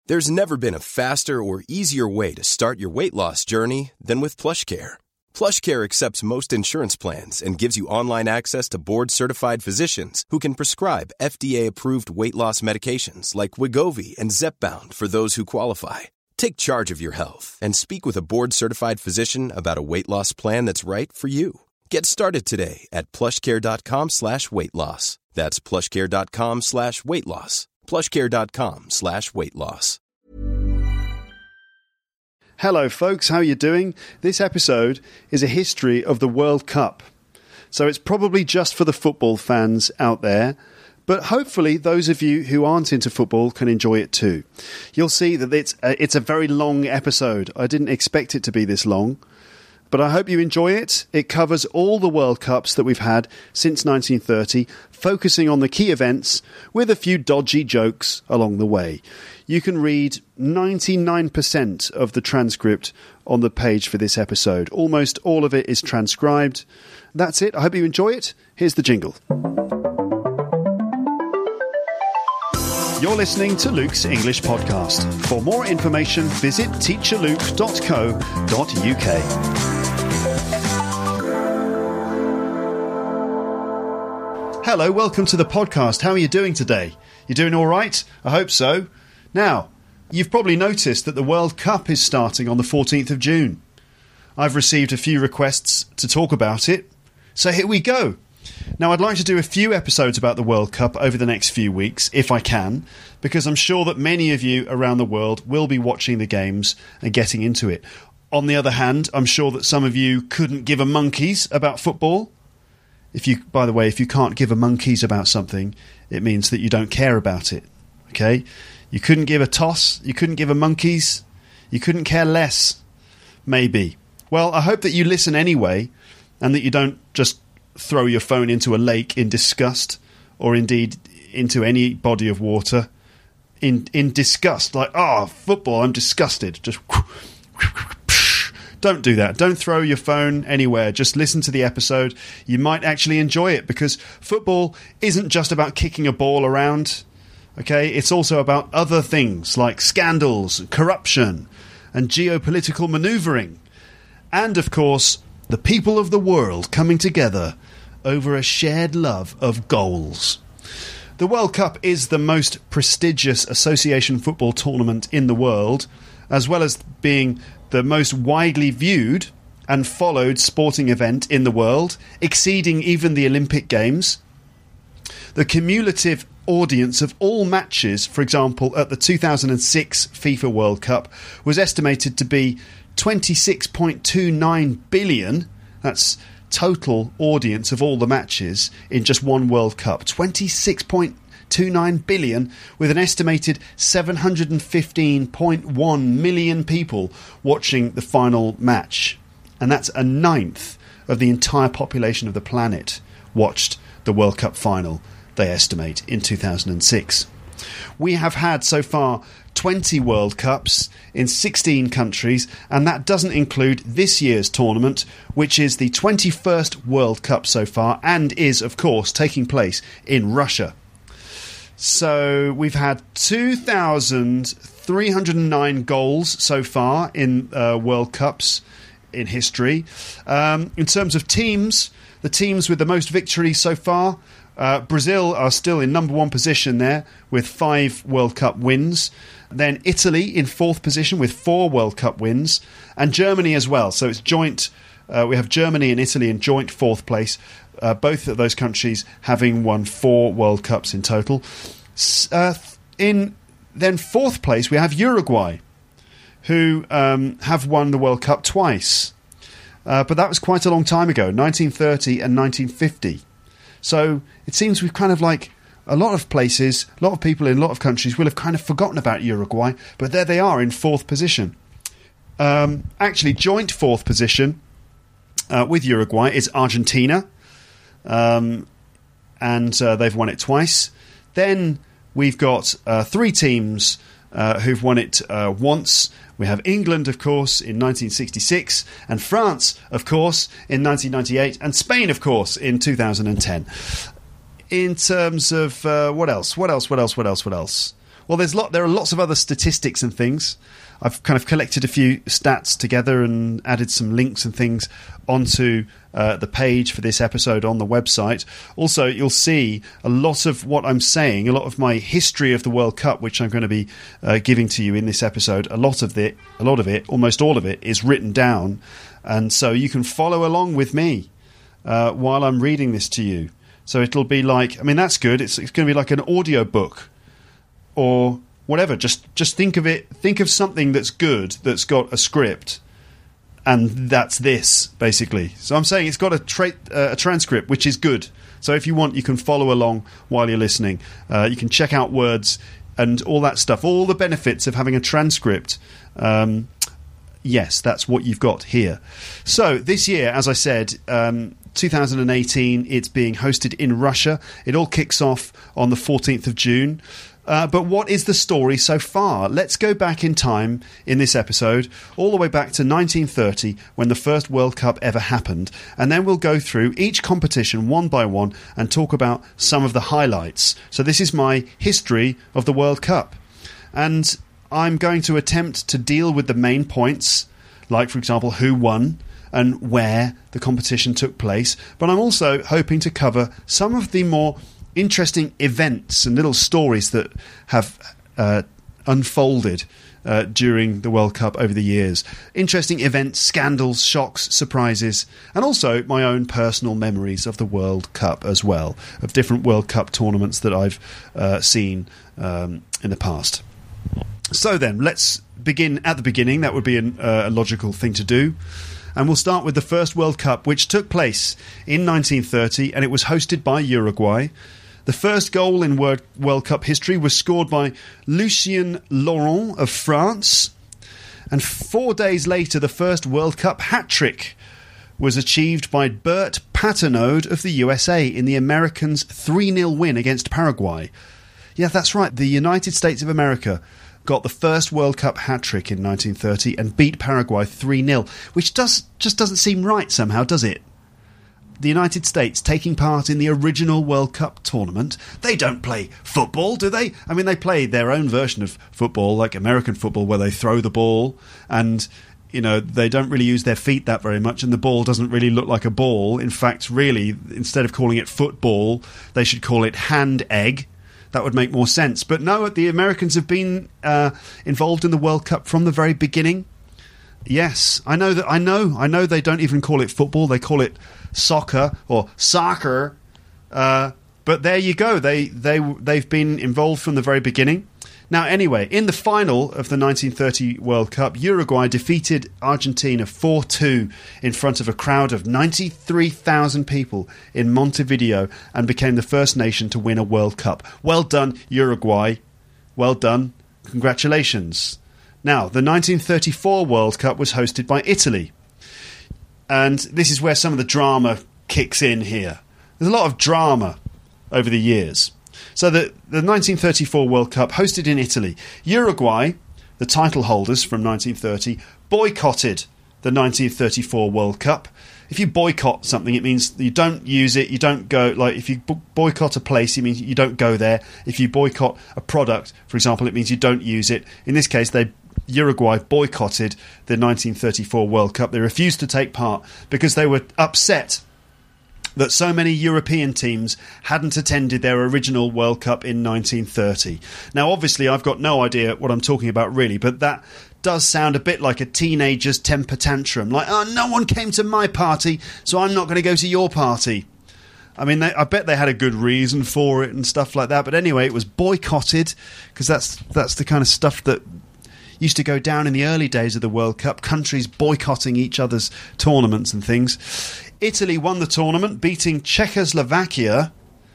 There's never been a faster or easier way to start your weight loss journey than with PlushCare. PlushCare accepts most insurance plans and gives you online access to board-certified physicians who can prescribe FDA-approved weight loss medications like Wegovy and Zepbound for those who qualify. Take charge of your health and speak with a board-certified physician about a weight loss plan that's right for you. Get started today at plushcare.com/weight loss. That's plushcare.com/weight loss. plushcare.com/weight loss. Hello folks, how are you doing? This episode is a history of the World Cup. So it's probably just for the football fans out there, but hopefully those of you who aren't into football can enjoy it too. You'll see that it's a very long episode. I didn't expect it to be this long, but I hope you enjoy it. It covers all the World Cups that we've had since 1930, focusing on the key events with a few dodgy jokes along the way. You can read 99% of the transcript on the page for this episode. Almost all of it is transcribed. That's it. I hope you enjoy it. Here's the jingle. You're listening to Luke's English Podcast. For more information, visit teacherluke.co.uk. Hello, welcome to the podcast. How are you doing today? You doing all right? I hope so. Now, you've probably noticed that the World Cup is starting on the 14th of June. I've received a few requests to talk about it, so here we go. Now, I'd like to do a few episodes about the World Cup over the next few weeks, if I can, because I'm sure that many of you around the world will be watching the games and getting into it. On the other hand, I'm sure that some of you couldn't give a monkeys about football. By the way, if you can't give a monkeys about something, it means that you don't care about it. Okay? You couldn't give a toss, you couldn't give a monkeys, you couldn't care less. Maybe. Well, I hope that you listen anyway, and that you don't just throw your phone into a lake in disgust, or indeed into any body of water in disgust. Like, football, I'm disgusted. Just don't do that. Don't throw your phone anywhere. Just listen to the episode. You might actually enjoy it, because football isn't just about kicking a ball around. Okay, it's also about other things like scandals, corruption, and geopolitical manoeuvring. And, of course, the people of the world coming together over a shared love of goals. The World Cup is the most prestigious association football tournament in the world, as well as being the most widely viewed and followed sporting event in the world, exceeding even the Olympic Games. The cumulative audience of all matches, for example, at the 2006 FIFA World Cup, was estimated to be 26.29 billion. That's total audience of all the matches in just one World Cup. 26.29 billion, with an estimated 715.1 million people watching the final match. And that's a ninth of the entire population of the planet watched the World Cup final, they estimate, in 2006. We have had so far 20 World Cups in 16 countries, and that doesn't include this year's tournament, which is the 21st World Cup so far, and is, of course, taking place in Russia. So we've had 2,309 goals so far in World Cups in history. In terms of teams, the teams with the most victories so far, Brazil are still in number one position there with 5 World Cup wins. Then Italy in 4th position with 4 World Cup wins. And Germany as well. So it's joint. We have Germany and Italy in joint 4th place. Both of those countries having won 4 World Cups in total. In then 4th place we have Uruguay, who have won the World Cup twice. But that was quite a long time ago, 1930 and 1950. So it seems we've kind of like a lot of places, a lot of people in a lot of countries will have kind of forgotten about Uruguay, but there they are in 4th position. Actually, joint 4th position with Uruguay is Argentina, and they've won it twice. Then we've got 3 teams who've won it once. We have England, of course, in 1966, and France, of course, in 1998, and Spain, of course, in 2010. In terms of what else? Well, there are lots of other statistics and things. I've kind of collected a few stats together and added some links and things onto the page for this episode on the website. Also, you'll see a lot of what I'm saying, a lot of my history of the World Cup, which I'm going to be giving to you in this episode. A lot of it, almost all of it, is written down, and so you can follow along with me while I'm reading this to you. So it'll be like, I mean, that's good. It's going to be like an audio book or whatever. Just think of something that's good, that's got a script, and that's this, basically. So I'm saying it's got a transcript, which is good. So if you want, you can follow along while you're listening. You can check out words and all that stuff, all the benefits of having a transcript. Yes, that's what you've got here. So this year, as I said, 2018, it's being hosted in Russia. It all kicks off on the 14th of June. But what is the story so far? Let's go back in time in this episode, all the way back to 1930, when the first World Cup ever happened. And then we'll go through each competition one by one and talk about some of the highlights. So this is my history of the World Cup. And I'm going to attempt to deal with the main points, like, for example, who won and where the competition took place. But I'm also hoping to cover some of the more interesting events and little stories that have unfolded during the World Cup over the years. Interesting events, scandals, shocks, surprises, and also my own personal memories of the World Cup as well, of different World Cup tournaments that I've seen in the past. So then, let's begin at the beginning. That would be a logical thing to do. And we'll start with the first World Cup, which took place in 1930, and it was hosted by Uruguay. The first goal in World Cup history was scored by Lucien Laurent of France. And 4 days later, the first World Cup hat-trick was achieved by Bert Patenaude of the USA in the Americans' 3-0 win against Paraguay. Yeah, that's right. The United States of America got the first World Cup hat-trick in 1930 and beat Paraguay 3-0, which just doesn't seem right somehow, does it? The United States taking part in the original World Cup tournament. They don't play football, do they? I mean, they play their own version of football, like American football, where they throw the ball and, you know, they don't really use their feet that very much, and the ball doesn't really look like a ball. In fact, really, instead of calling it football, they should call it hand egg. That would make more sense. But no, the Americans have been involved in the World Cup from the very beginning. Yes, I know they don't even call it football. They call it soccer or soccer. But there you go. They've been involved from the very beginning. Now, anyway, in the final of the 1930 World Cup, Uruguay defeated Argentina 4-2 in front of a crowd of 93,000 people in Montevideo and became the first nation to win a World Cup. Well done, Uruguay. Well done. Congratulations. Now, the 1934 World Cup was hosted by Italy. And this is where some of the drama kicks in here. There's a lot of drama over the years. So the 1934 World Cup, hosted in Italy. Uruguay, the title holders from 1930, boycotted the 1934 World Cup. If you boycott something, it means you don't use it, you don't go. Like, if you boycott a place, it means you don't go there. If you boycott a product, for example, it means you don't use it. In this case, Uruguay boycotted the 1934 World Cup. They refused to take part because they were upset that so many European teams hadn't attended their original World Cup in 1930. Now, obviously, I've got no idea what I'm talking about, really, but that does sound a bit like a teenager's temper tantrum. Like, oh, no one came to my party, so I'm not going to go to your party. I mean, I bet they had a good reason for it and stuff like that. But anyway, it was boycotted, because that's the kind of stuff that used to go down in the early days of the World Cup, countries boycotting each other's tournaments and things. Italy won the tournament, beating Czechoslovakia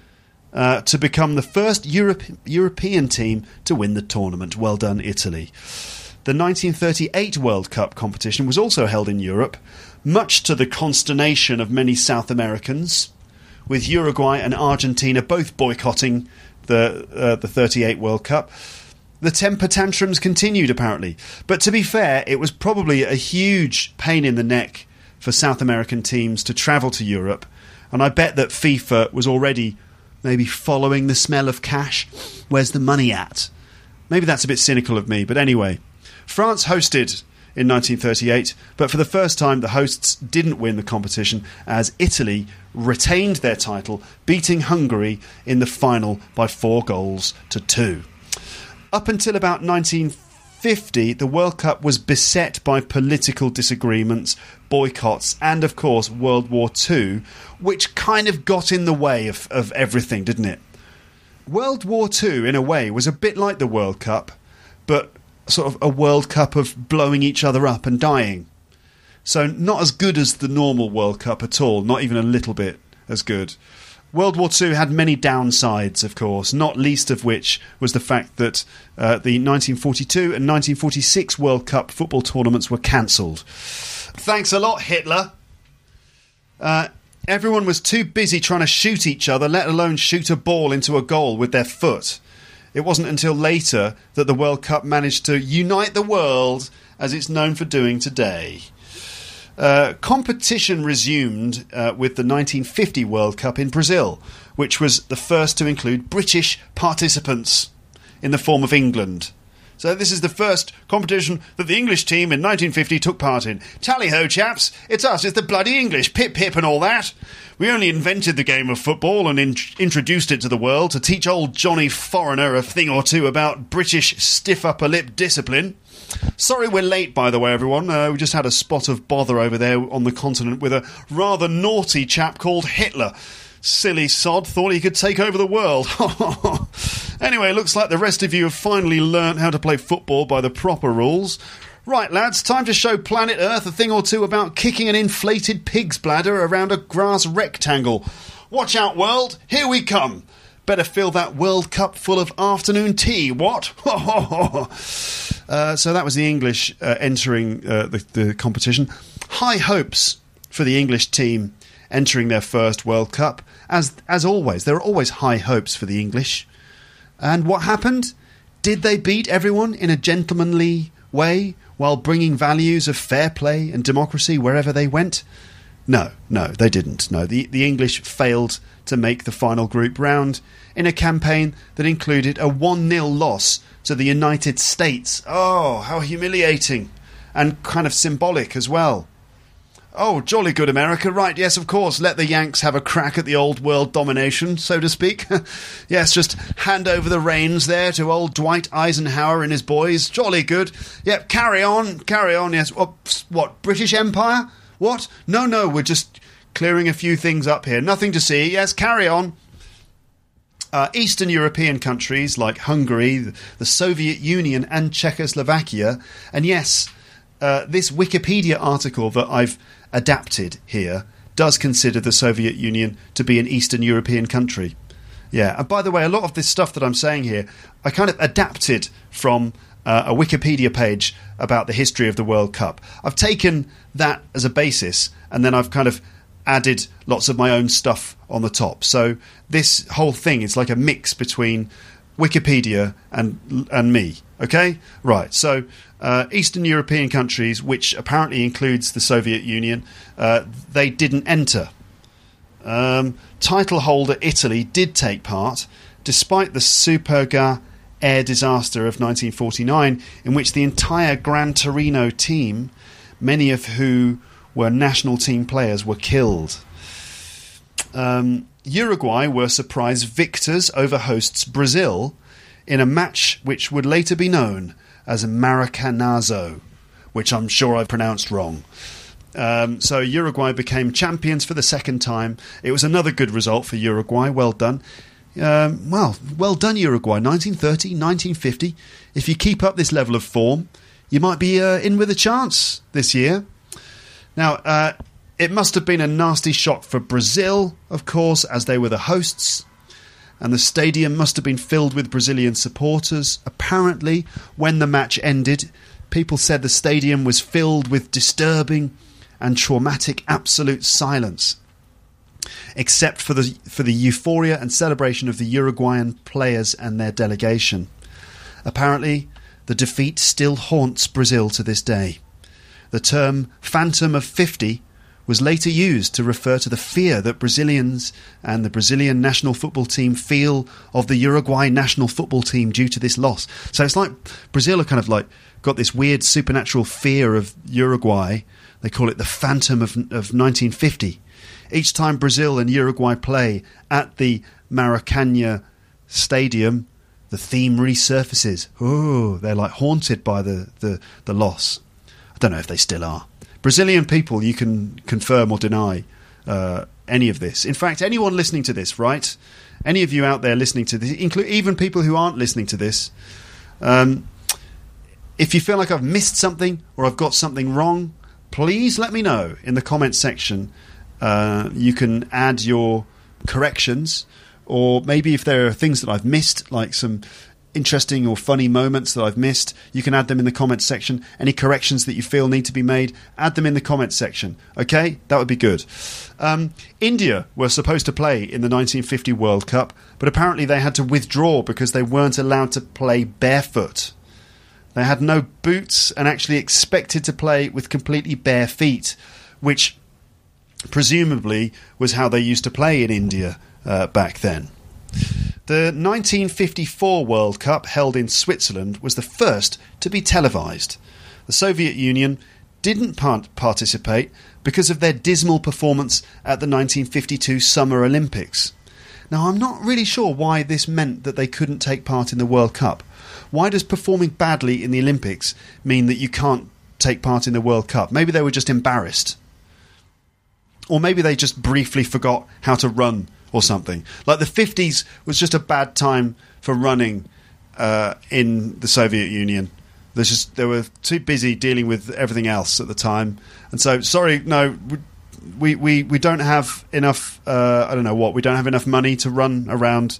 to become the first European team to win the tournament. Well done, Italy. The 1938 World Cup competition was also held in Europe, much to the consternation of many South Americans, with Uruguay and Argentina both boycotting the 38 World Cup. The temper tantrums continued, apparently. But to be fair, it was probably a huge pain in the neck for South American teams to travel to Europe, and I bet that FIFA was already maybe following the smell of cash. Where's the money at? Maybe that's a bit cynical of me, but anyway. France hosted in 1938, but for the first time the hosts didn't win the competition as Italy retained their title, beating Hungary in the final by 4-2. Up until about 1950, the World Cup was beset by political disagreements, boycotts, and of course World War II, which kind of got in the way of everything, didn't it? World War II, in a way, was a bit like the World Cup, but sort of a World Cup of blowing each other up and dying. So not as good as the normal World Cup at all, not even a little bit as good. World War II had many downsides, of course, not least of which was the fact that the 1942 and 1946 World Cup football tournaments were cancelled. Thanks a lot, Hitler. Everyone was too busy trying to shoot each other, let alone shoot a ball into a goal with their foot. It wasn't until later that the World Cup managed to unite the world, as it's known for doing today. Competition resumed with the 1950 World Cup in Brazil, which was the first to include British participants in the form of England. So this is the first competition that the English team in 1950 took part in. Tally-ho, chaps. It's us. It's the bloody English. Pip, pip and all that. We only invented the game of football and introduced it to the world to teach old Johnny Foreigner a thing or two about British stiff-upper-lip discipline. Sorry we're late, by the way, everyone. We just had a spot of bother over there on the continent with a rather naughty chap called Hitler. Silly sod, thought he could take over the world. Anyway, looks like the rest of you have finally learnt how to play football by the proper rules. Right, lads, time to show planet Earth a thing or two about kicking an inflated pig's bladder around a grass rectangle. Watch out, world, here we come. Better fill that World Cup full of afternoon tea, what? So that was the English entering the competition. High hopes for the English team entering their first World Cup. As always, there are always high hopes for the English. And what happened? Did they beat everyone in a gentlemanly way while bringing values of fair play and democracy wherever they went? No, they didn't. No, the English failed to make the final group round in a campaign that included a 1-0 loss to the United States. Oh, how humiliating. And kind of symbolic as well. Oh, jolly good, America. Right, yes, of course, let the Yanks have a crack at the old world domination, so to speak. Yes, just hand over the reins there to old Dwight Eisenhower and his boys. Jolly good. Yep, carry on, yes. What, British Empire? What? No, we're just clearing a few things up here. Nothing to see. Yes, carry on. Eastern European countries like Hungary, the Soviet Union and Czechoslovakia, and yes, this Wikipedia article that I've adapted here does consider the Soviet Union to be an Eastern European country. Yeah, and by the way, a lot of this stuff that I'm saying here, I kind of adapted from a Wikipedia page about the history of the World Cup. I've taken that as a basis, and then I've kind of added lots of my own stuff on the top. So this whole thing is like a mix between Wikipedia and me. Okay? Right, so Eastern European countries, which apparently includes the Soviet Union, they didn't enter. Title holder Italy did take part, despite the Superga air disaster of 1949, in which the entire Gran Torino team, many of who were national team players, were killed. Uruguay were surprise victors over hosts Brazil in a match which would later be known as Maracanazo, which I'm sure I've pronounced wrong. So Uruguay became champions for the second time. It was another good result for Uruguay. Well done. Well done, Uruguay. 1930, 1950. If you keep up this level of form, you might be in with a chance this year. Now, it must have been a nasty shock for Brazil, of course, as they were the hosts. And the stadium must have been filled with Brazilian supporters. Apparently, when the match ended, people said the stadium was filled with disturbing and traumatic absolute silence, except for the euphoria and celebration of the Uruguayan players and their delegation. Apparently, the defeat still haunts Brazil to this day. The term Phantom of 50 was later used to refer to the fear that Brazilians and the Brazilian national football team feel of the Uruguay national football team due to this loss. So it's like Brazil are kind of like got this weird supernatural fear of Uruguay. They call it the Phantom of 1950. Each time Brazil and Uruguay play at the Maracanã Stadium, the theme resurfaces. Oh, they're like haunted by the loss. I don't know if they still are. Brazilian people, you can confirm or deny any of this. In fact, anyone listening to this, right? Any of you out there listening to this, even people who aren't listening to this, if you feel like I've missed something or I've got something wrong, please let me know in the comments section. You can add your corrections, or maybe if there are things that I've missed, like some interesting or funny moments that I've missed, you can add them in the comments section. Any corrections that you feel need to be made, add them in the comments section. Okay, that would be good. India were supposed to play in the 1950 World Cup, but apparently they had to withdraw because they weren't allowed to play barefoot. They had no boots and actually expected to play with completely bare feet, which presumably was how they used to play in India back then. The 1954 World Cup, held in Switzerland, was the first to be televised. The Soviet Union didn't participate because of their dismal performance at the 1952 Summer Olympics. Now, I'm not really sure why this meant that they couldn't take part in the World Cup. Why does performing badly in the Olympics mean that you can't take part in the World Cup? Maybe they were just embarrassed. Or maybe they just briefly forgot how to run or something. Like the 50s was just a bad time for running in the Soviet Union. They were too busy dealing with everything else at the time. And so, sorry, no, we don't have enough, I don't know what, we don't have enough money to run around.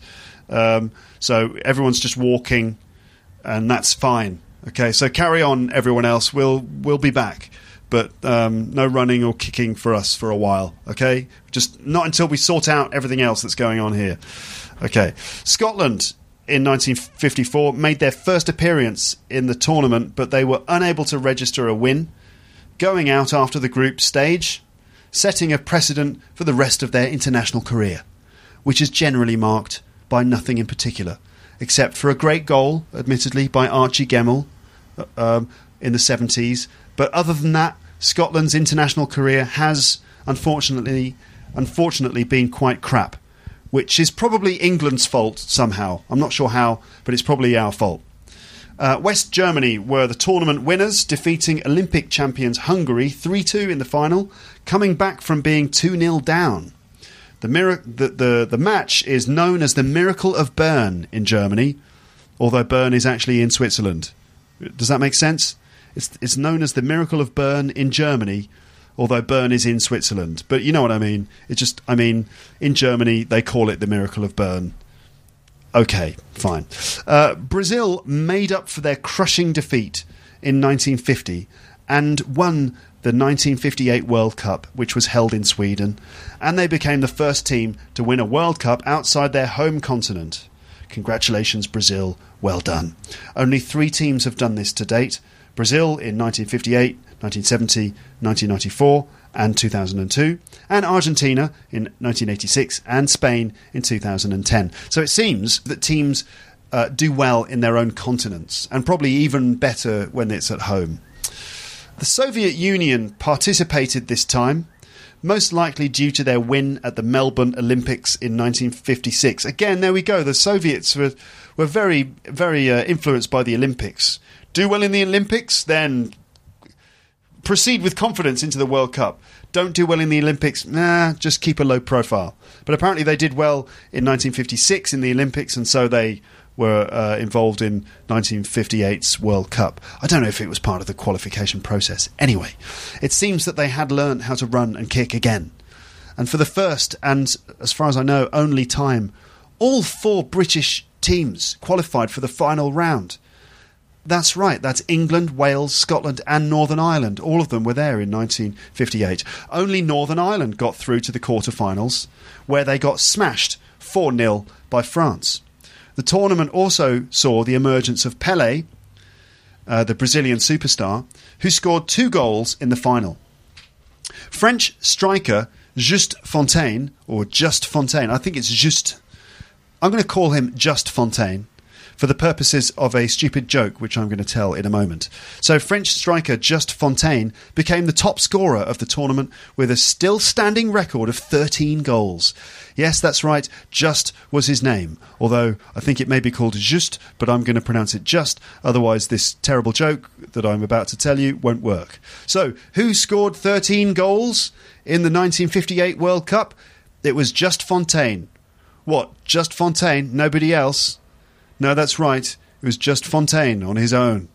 So everyone's just walking, and that's fine. Okay, so carry on, everyone else. We'll be back. But no running or kicking for us for a while, okay? Just not until we sort out everything else that's going on here. Okay. Scotland, in 1954, made their first appearance in the tournament, but they were unable to register a win, going out after the group stage, setting a precedent for the rest of their international career, which is generally marked by nothing in particular, except for a great goal, admittedly, by Archie Gemmill in the 70s. But other than that, Scotland's international career has, unfortunately been quite crap, which is probably England's fault somehow. I'm not sure how, but it's probably our fault. West Germany were the tournament winners, defeating Olympic champions Hungary 3-2 in the final, coming back from being 2-0 down. The match is known as the Miracle of Bern in Germany, although Bern is actually in Switzerland. Does that make sense? It's known as the Miracle of Bern in Germany, although Bern is in Switzerland. But you know what I mean. In Germany, they call it the Miracle of Bern. Okay, fine. Brazil made up for their crushing defeat in 1950 and won the 1958 World Cup, which was held in Sweden, and they became the first team to win a World Cup outside their home continent. Congratulations, Brazil. Well done. Only 3 teams have done this to date. Brazil in 1958, 1970, 1994 and 2002, and Argentina in 1986 and Spain in 2010. So it seems that teams do well in their own continents, and probably even better when it's at home. The Soviet Union participated this time, most likely due to their win at the Melbourne Olympics in 1956. Again, there we go. The Soviets were very, very influenced by the Olympics. Do well in the Olympics, then proceed with confidence into the World Cup. Don't do well in the Olympics, just keep a low profile. But apparently they did well in 1956 in the Olympics, and so they were involved in 1958's World Cup. I don't know if it was part of the qualification process. Anyway, it seems that they had learned how to run and kick again. And for the first, and as far as I know, only time, all 4 British teams qualified for the final round. That's right, that's England, Wales, Scotland and Northern Ireland. All of them were there in 1958. Only Northern Ireland got through to the quarterfinals, where they got smashed 4-0 by France. The tournament also saw the emergence of Pelé, the Brazilian superstar, who scored 2 goals in the final. French striker Just Fontaine, or Just Fontaine, I think it's Just... I'm going to call him Just Fontaine for the purposes of a stupid joke, which I'm going to tell in a moment. So French striker Just Fontaine became the top scorer of the tournament with a still standing record of 13 goals. Yes, that's right, Just was his name, although I think it may be called Just, but I'm going to pronounce it Just, otherwise this terrible joke that I'm about to tell you won't work. So, who scored 13 goals in the 1958 World Cup? It was Just Fontaine. What, Just Fontaine? Nobody else? No, that's right. It was Just Fontaine on his own.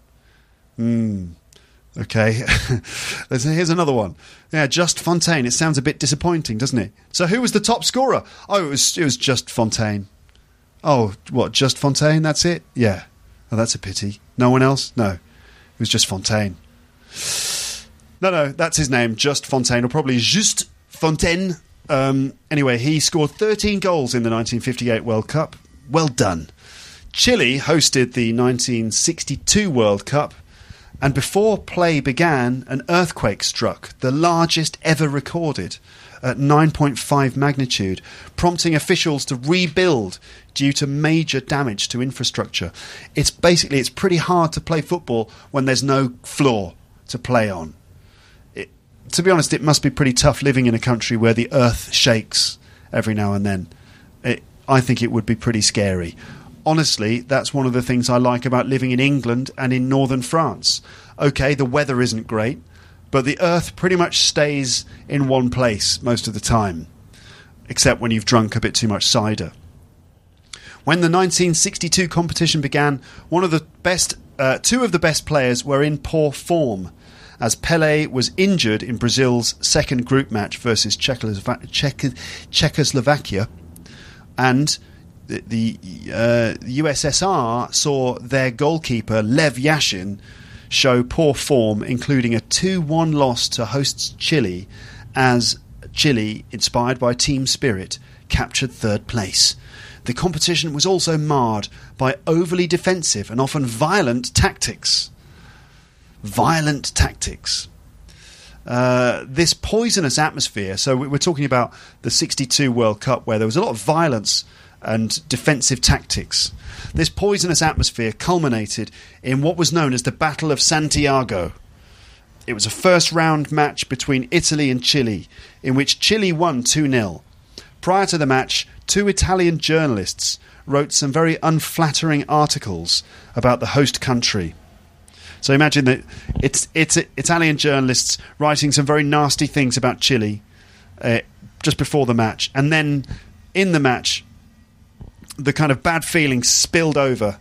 Okay. Here's another one. Yeah, Just Fontaine. It sounds a bit disappointing, doesn't it? So who was the top scorer? Oh, it was Just Fontaine. Oh, what, Just Fontaine? That's it? Yeah. Oh, that's a pity. No one else? No. It was just Fontaine. No, that's his name. Just Fontaine, or probably Just Fontaine. Anyway, he scored 13 goals in the 1958 World Cup. Well done. Chile hosted the 1962 World Cup, and before play began, an earthquake struck, the largest ever recorded, at 9.5 magnitude, prompting officials to rebuild due to major damage to infrastructure. It's pretty hard to play football when there's no floor to play on. To be honest, it must be pretty tough living in a country where the earth shakes every now and then. I think it would be pretty scary. Honestly, that's one of the things I like about living in England and in northern France. Okay, the weather isn't great, but the earth pretty much stays in one place most of the time, except when you've drunk a bit too much cider. When the 1962 competition began, two of the best players were in poor form, as Pelé was injured in Brazil's second group match versus Czechoslovakia, and the USSR saw their goalkeeper Lev Yashin show poor form, including a 2-1 loss to hosts Chile, as Chile, inspired by team spirit, captured third place. The competition was also marred by overly defensive and often violent tactics. This poisonous atmosphere, so we're talking about the 62 World Cup where there was a lot of violence and defensive tactics. This poisonous atmosphere culminated in what was known as the Battle of Santiago. It was a first-round match between Italy and Chile, in which Chile won 2-0. Prior to the match, 2 Italian journalists wrote some very unflattering articles about the host country. So imagine that it's Italian journalists writing some very nasty things about Chile just before the match. And then in the match, the kind of bad feeling spilled over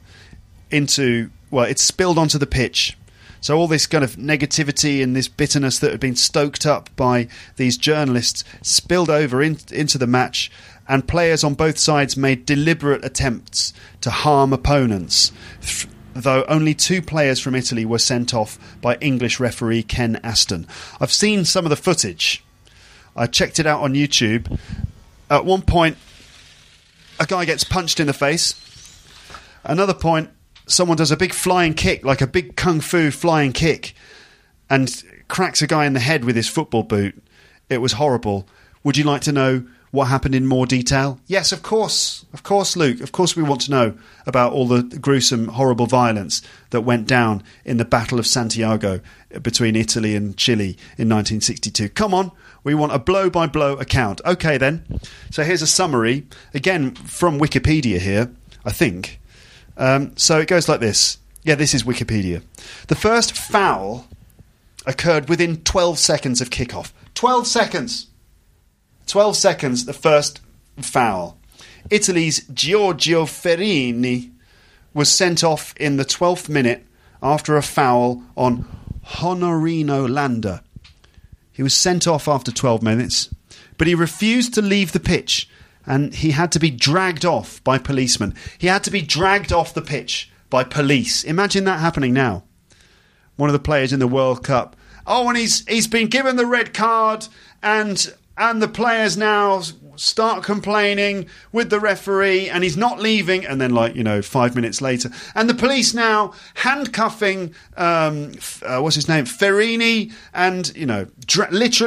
it spilled onto the pitch. So all this kind of negativity and this bitterness that had been stoked up by these journalists spilled over into the match, and players on both sides made deliberate attempts to harm opponents, though only 2 players from Italy were sent off by English referee Ken Aston. I've seen some of the footage. I checked it out on YouTube. At one point, a guy gets punched in the face. Another point, someone does a big flying kick, like a big kung fu flying kick, and cracks a guy in the head with his football boot. It was horrible. Would you like to know what happened in more detail? Yes, of course. Of course, Luke. Of course we want to know about all the gruesome, horrible violence that went down in the Battle of Santiago between Italy and Chile in 1962. Come on. We want a blow-by-blow account. Okay, then. So here's a summary, again, from Wikipedia here, I think. So it goes like this. Yeah, this is Wikipedia. The first foul occurred within 12 seconds of kickoff. 12 seconds! 12 seconds, the first foul. Italy's Giorgio Ferrini was sent off in the 12th minute after a foul on Honorino Landa. He was sent off after 12 minutes, but he refused to leave the pitch, and he had to be dragged off by policemen. He had to be dragged off the pitch by police. Imagine that happening now. One of the players in the World Cup. Oh, and he's been given the red card, and the players now start complaining with the referee, and he's not leaving. And then, 5 minutes later, and the police now handcuffing what's his name, Ferrini, and literally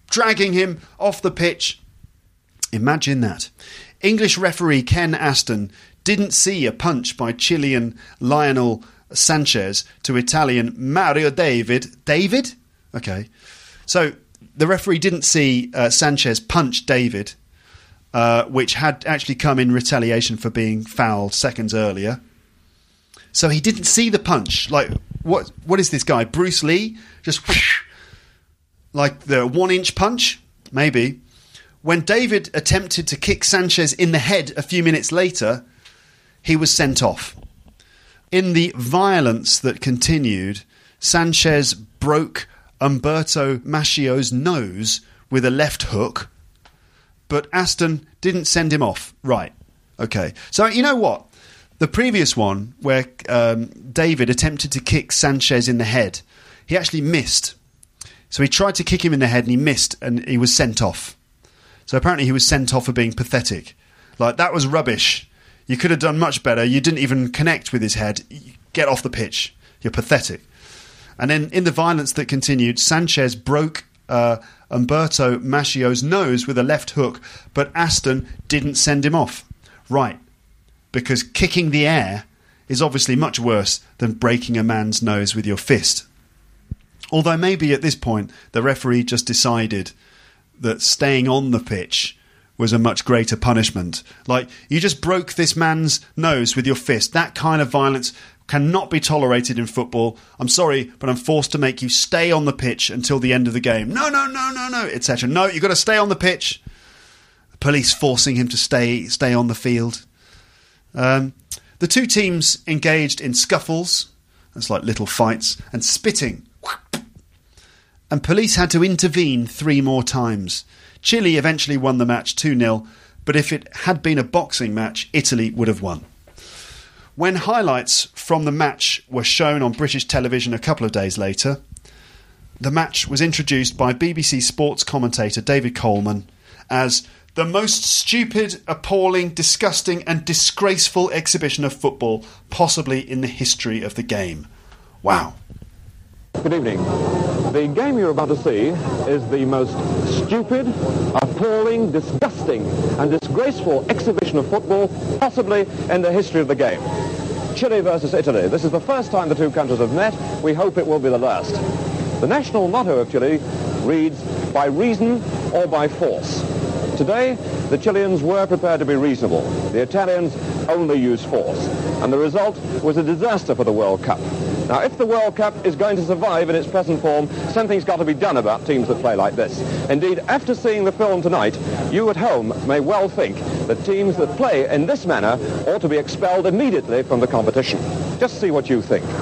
dragging him off the pitch. Imagine that. English referee Ken Aston didn't see a punch by Chilean Lionel Sanchez to Italian Mario David. David? Okay. So the referee didn't see Sanchez punch David, which had actually come in retaliation for being fouled seconds earlier. So he didn't see the punch. Like, what is this guy? Bruce Lee? Just whoosh, like the 1-inch punch? Maybe. When David attempted to kick Sanchez in the head a few minutes later, he was sent off. In the violence that continued, Sanchez broke Umberto Maschio's nose with a left hook, but Aston didn't send him off. Right. Okay. So, you know what? The previous one, where David attempted to kick Sanchez in the head, he actually missed. So he tried to kick him in the head and he missed, and he was sent off. So apparently he was sent off for being pathetic. Like, that was rubbish. You could have done much better. You didn't even connect with his head. Get off the pitch. You're pathetic. And then in the violence that continued, Sanchez broke Umberto Maschio's nose with a left hook, but Aston didn't send him off. Right. Because kicking the air is obviously much worse than breaking a man's nose with your fist. Although maybe at this point the referee just decided that staying on the pitch was a much greater punishment. Like, you just broke this man's nose with your fist. That kind of violence cannot be tolerated in football. I'm sorry, but I'm forced to make you stay on the pitch until the end of the game. No, etc. No, you've got to stay on the pitch. The police forcing him to stay on the field. The two teams engaged in scuffles, that's like little fights, and spitting. And police had to intervene 3 more times. Chile eventually won the match 2-0, but if it had been a boxing match, Italy would have won. When highlights from the match were shown on British television a couple of days later, the match was introduced by BBC sports commentator David Coleman as the most stupid, appalling, disgusting and disgraceful exhibition of football possibly in the history of the game. Wow. Good evening. The game you're about to see is the most stupid, appalling, disgusting and disgraceful exhibition of football possibly in the history of the game. Chile versus Italy. This is the first time the two countries have met. We hope it will be the last. The national motto of Chile reads, by reason or by force. Today, the Chileans were prepared to be reasonable. The Italians only used force. And the result was a disaster for the World Cup. Now, if the World Cup is going to survive in its present form, something's got to be done about teams that play like this. Indeed, after seeing the film tonight, you at home may well think that teams that play in this manner ought to be expelled immediately from the competition. Just see what you think.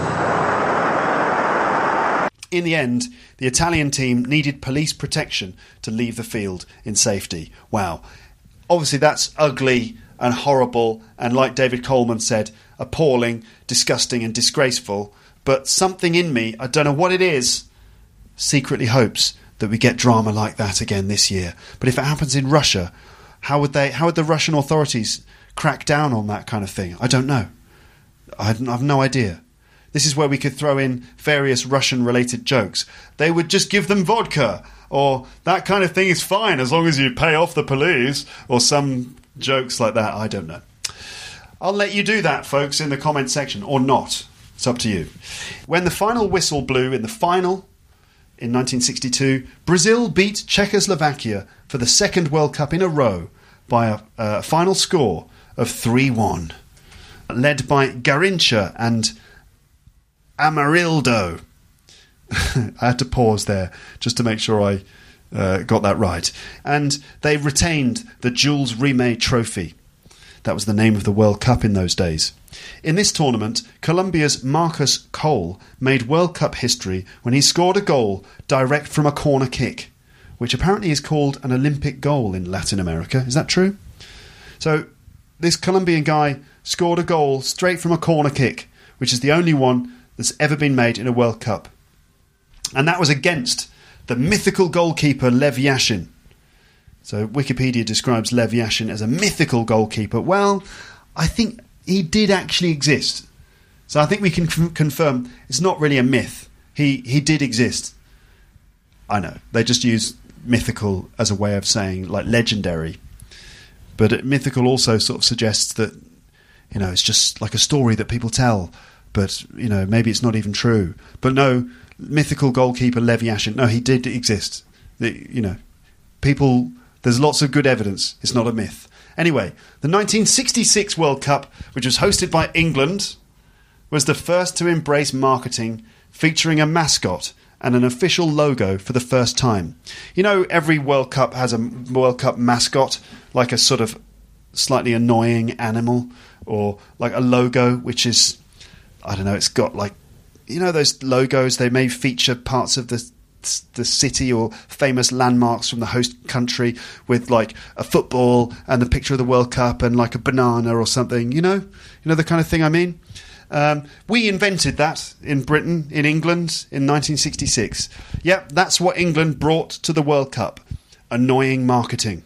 In the end, the Italian team needed police protection to leave the field in safety. Wow. Obviously, that's ugly and horrible and, like David Coleman said, appalling, disgusting and disgraceful. But something in me, I don't know what it is, secretly hopes that we get drama like that again this year. But if it happens in Russia, how would the Russian authorities crack down on that kind of thing? I don't know. I have no idea. This is where we could throw in various Russian-related jokes. They would just give them vodka, or that kind of thing is fine as long as you pay off the police, or some jokes like that. I don't know. I'll let you do that, folks, in the comment section, or not. It's up to you. When the final whistle blew in the final in 1962, Brazil beat Czechoslovakia for the second World Cup in a row by a final score of 3-1, led by Garrincha and Amarildo. I had to pause there just to make sure I got that right. And they retained the Jules Rimet Trophy. That was the name of the World Cup in those days. In this tournament, Colombia's Marcus Cole made World Cup history when he scored a goal direct from a corner kick, which apparently is called an Olympic goal in Latin America. Is that true? So this Colombian guy scored a goal straight from a corner kick, which is the only one that's ever been made in a World Cup. And that was against the mythical goalkeeper Lev Yashin. So Wikipedia describes Lev Yashin as a mythical goalkeeper. Well, I think he did actually exist. So I think we can confirm it's not really a myth. He did exist. I know, they just use mythical as a way of saying like legendary, but mythical also sort of suggests that, you know, it's just like a story that people tell, but, you know, maybe it's not even true. But no, mythical goalkeeper Levi Yashin, no, he did exist. You know, people, there's lots of good evidence. It's not a myth. Anyway, the 1966 World Cup, which was hosted by England, was the first to embrace marketing featuring a mascot and an official logo for the first time. You know, every World Cup has a World Cup mascot, like a sort of slightly annoying animal, or like a logo, which is, I don't know, it's got like, you know, those logos, they may feature parts of the city or famous landmarks from the host country with like a football and the picture of the World Cup and like a banana or something, you know the kind of thing I mean. We invented that in Britain, in England, in 1966. Yep, that's what England brought to the World Cup. Annoying marketing.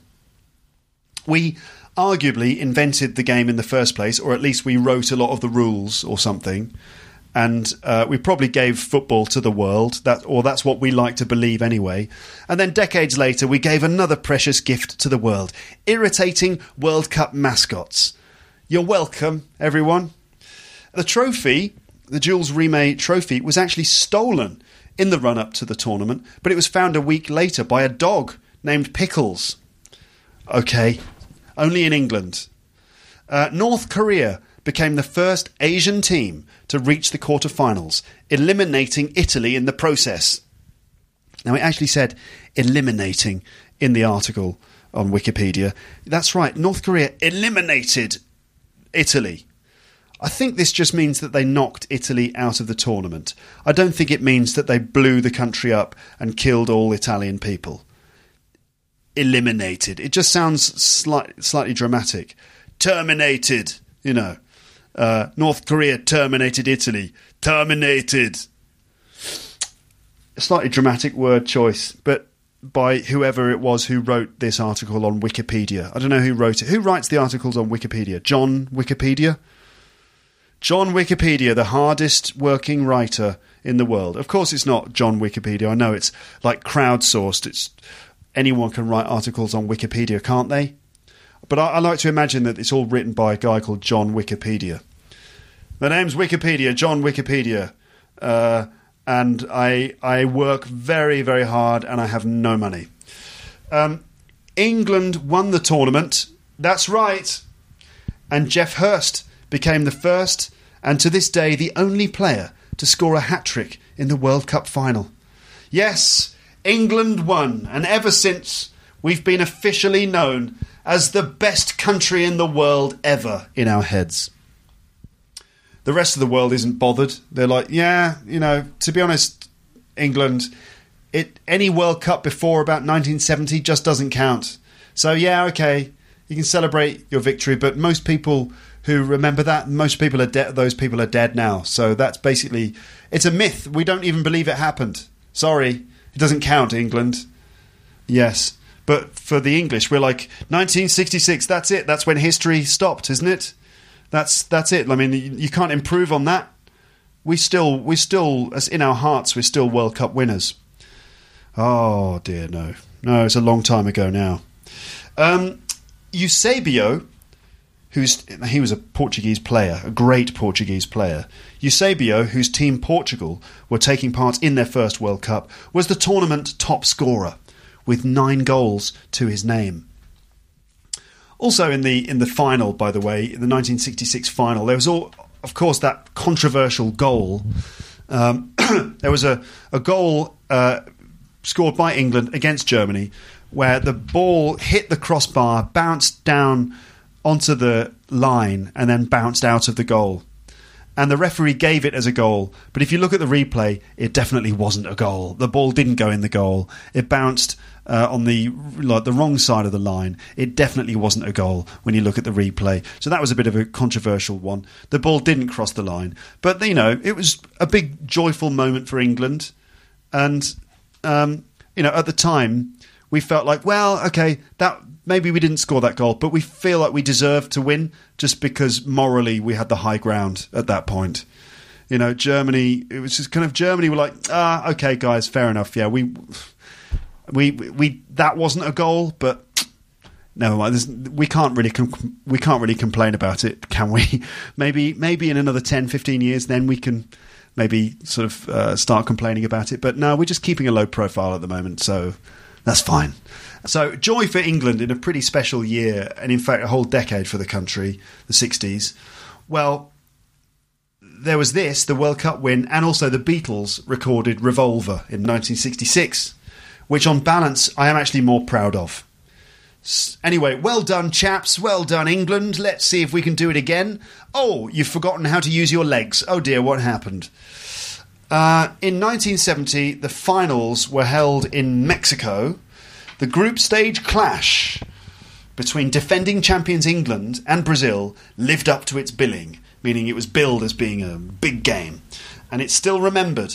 We arguably invented the game in the first place, or at least we wrote a lot of the rules or something. And we probably gave football to the world, that's what we like to believe anyway. And then decades later, we gave another precious gift to the world: irritating World Cup mascots. You're welcome, everyone. The trophy, the Jules Rimet trophy, was actually stolen in the run-up to the tournament, but it was found a week later by a dog named Pickles. Okay, only in England. North Korea became the first Asian team to reach the quarter-finals, eliminating Italy in the process. Now, it actually said eliminating in the article on Wikipedia. That's right, North Korea eliminated Italy. I think this just means that they knocked Italy out of the tournament. I don't think it means that they blew the country up and killed all Italian people. Eliminated. It just sounds slightly dramatic. Terminated, you know. North Korea terminated Italy. Terminated. A slightly dramatic word choice, but by whoever it was who wrote this article on Wikipedia. I don't know who wrote it. Who writes the articles on Wikipedia? John Wikipedia? John Wikipedia, the hardest working writer in the world. Of course it's not John Wikipedia. I know it's like crowdsourced. Anyone can write articles on Wikipedia, can't they? But I like to imagine that it's all written by a guy called John Wikipedia. The name's Wikipedia, John Wikipedia. And I work very, very hard and I have no money. England won the tournament. That's right. And Geoff Hurst became the first and to this day the only player to score a hat-trick in the World Cup final. Yes, England won, and ever since we've been officially known as the best country in the world ever in our heads. The rest of the world isn't bothered. They're like, yeah, you know, to be honest, England, any World Cup before about 1970 just doesn't count. So yeah, okay, you can celebrate your victory, but most people who remember that, most people are dead. Those people are dead now. So that's basically, it's a myth. We don't even believe it happened. Sorry, it doesn't count, England. Yes, but for the English, we're like 1966. That's it. That's when history stopped, isn't it? That's it. I mean, you can't improve on that. We still, as in our hearts, we're still World Cup winners. Oh dear, no, it's a long time ago now. Eusebio. He was a Portuguese player, a great Portuguese player. Eusebio, whose team Portugal were taking part in their first World Cup, was the tournament top scorer with 9 goals to his name. Also in the final, by the way, in the 1966 final, there was of course that controversial goal. There was a goal scored by England against Germany where the ball hit the crossbar, bounced down onto the line and then bounced out of the goal. And the referee gave it as a goal, but if you look at the replay, it definitely wasn't a goal. The ball didn't go in the goal. It bounced on the wrong side of the line. It definitely wasn't a goal when you look at the replay. So that was a bit of a controversial one. The ball didn't cross the line, but you know, it was a big joyful moment for England. And you know, at the time, we felt like, well, okay, that maybe we didn't score that goal, but we feel like we deserved to win just because morally we had the high ground at that point. You know, Germany, it was just kind of Germany were like, okay, guys, fair enough. Yeah, We that wasn't a goal, but never mind. We can't really complain about it, can we? Maybe in another 10, 15 years, then we can maybe sort of start complaining about it. But no, we're just keeping a low profile at the moment, so that's fine. So joy for England in a pretty special year, and in fact a whole decade for the country, the 60s. Well, there was the World Cup win, and also the Beatles recorded Revolver in 1966, which on balance I am actually more proud of. Anyway, well done, chaps. Well done, England. Let's see if we can do it again. Oh, you've forgotten how to use your legs. Oh dear, what happened? In 1970, the finals were held in Mexico. The group stage clash between defending champions England and Brazil lived up to its billing, meaning it was billed as being a big game. And it's still remembered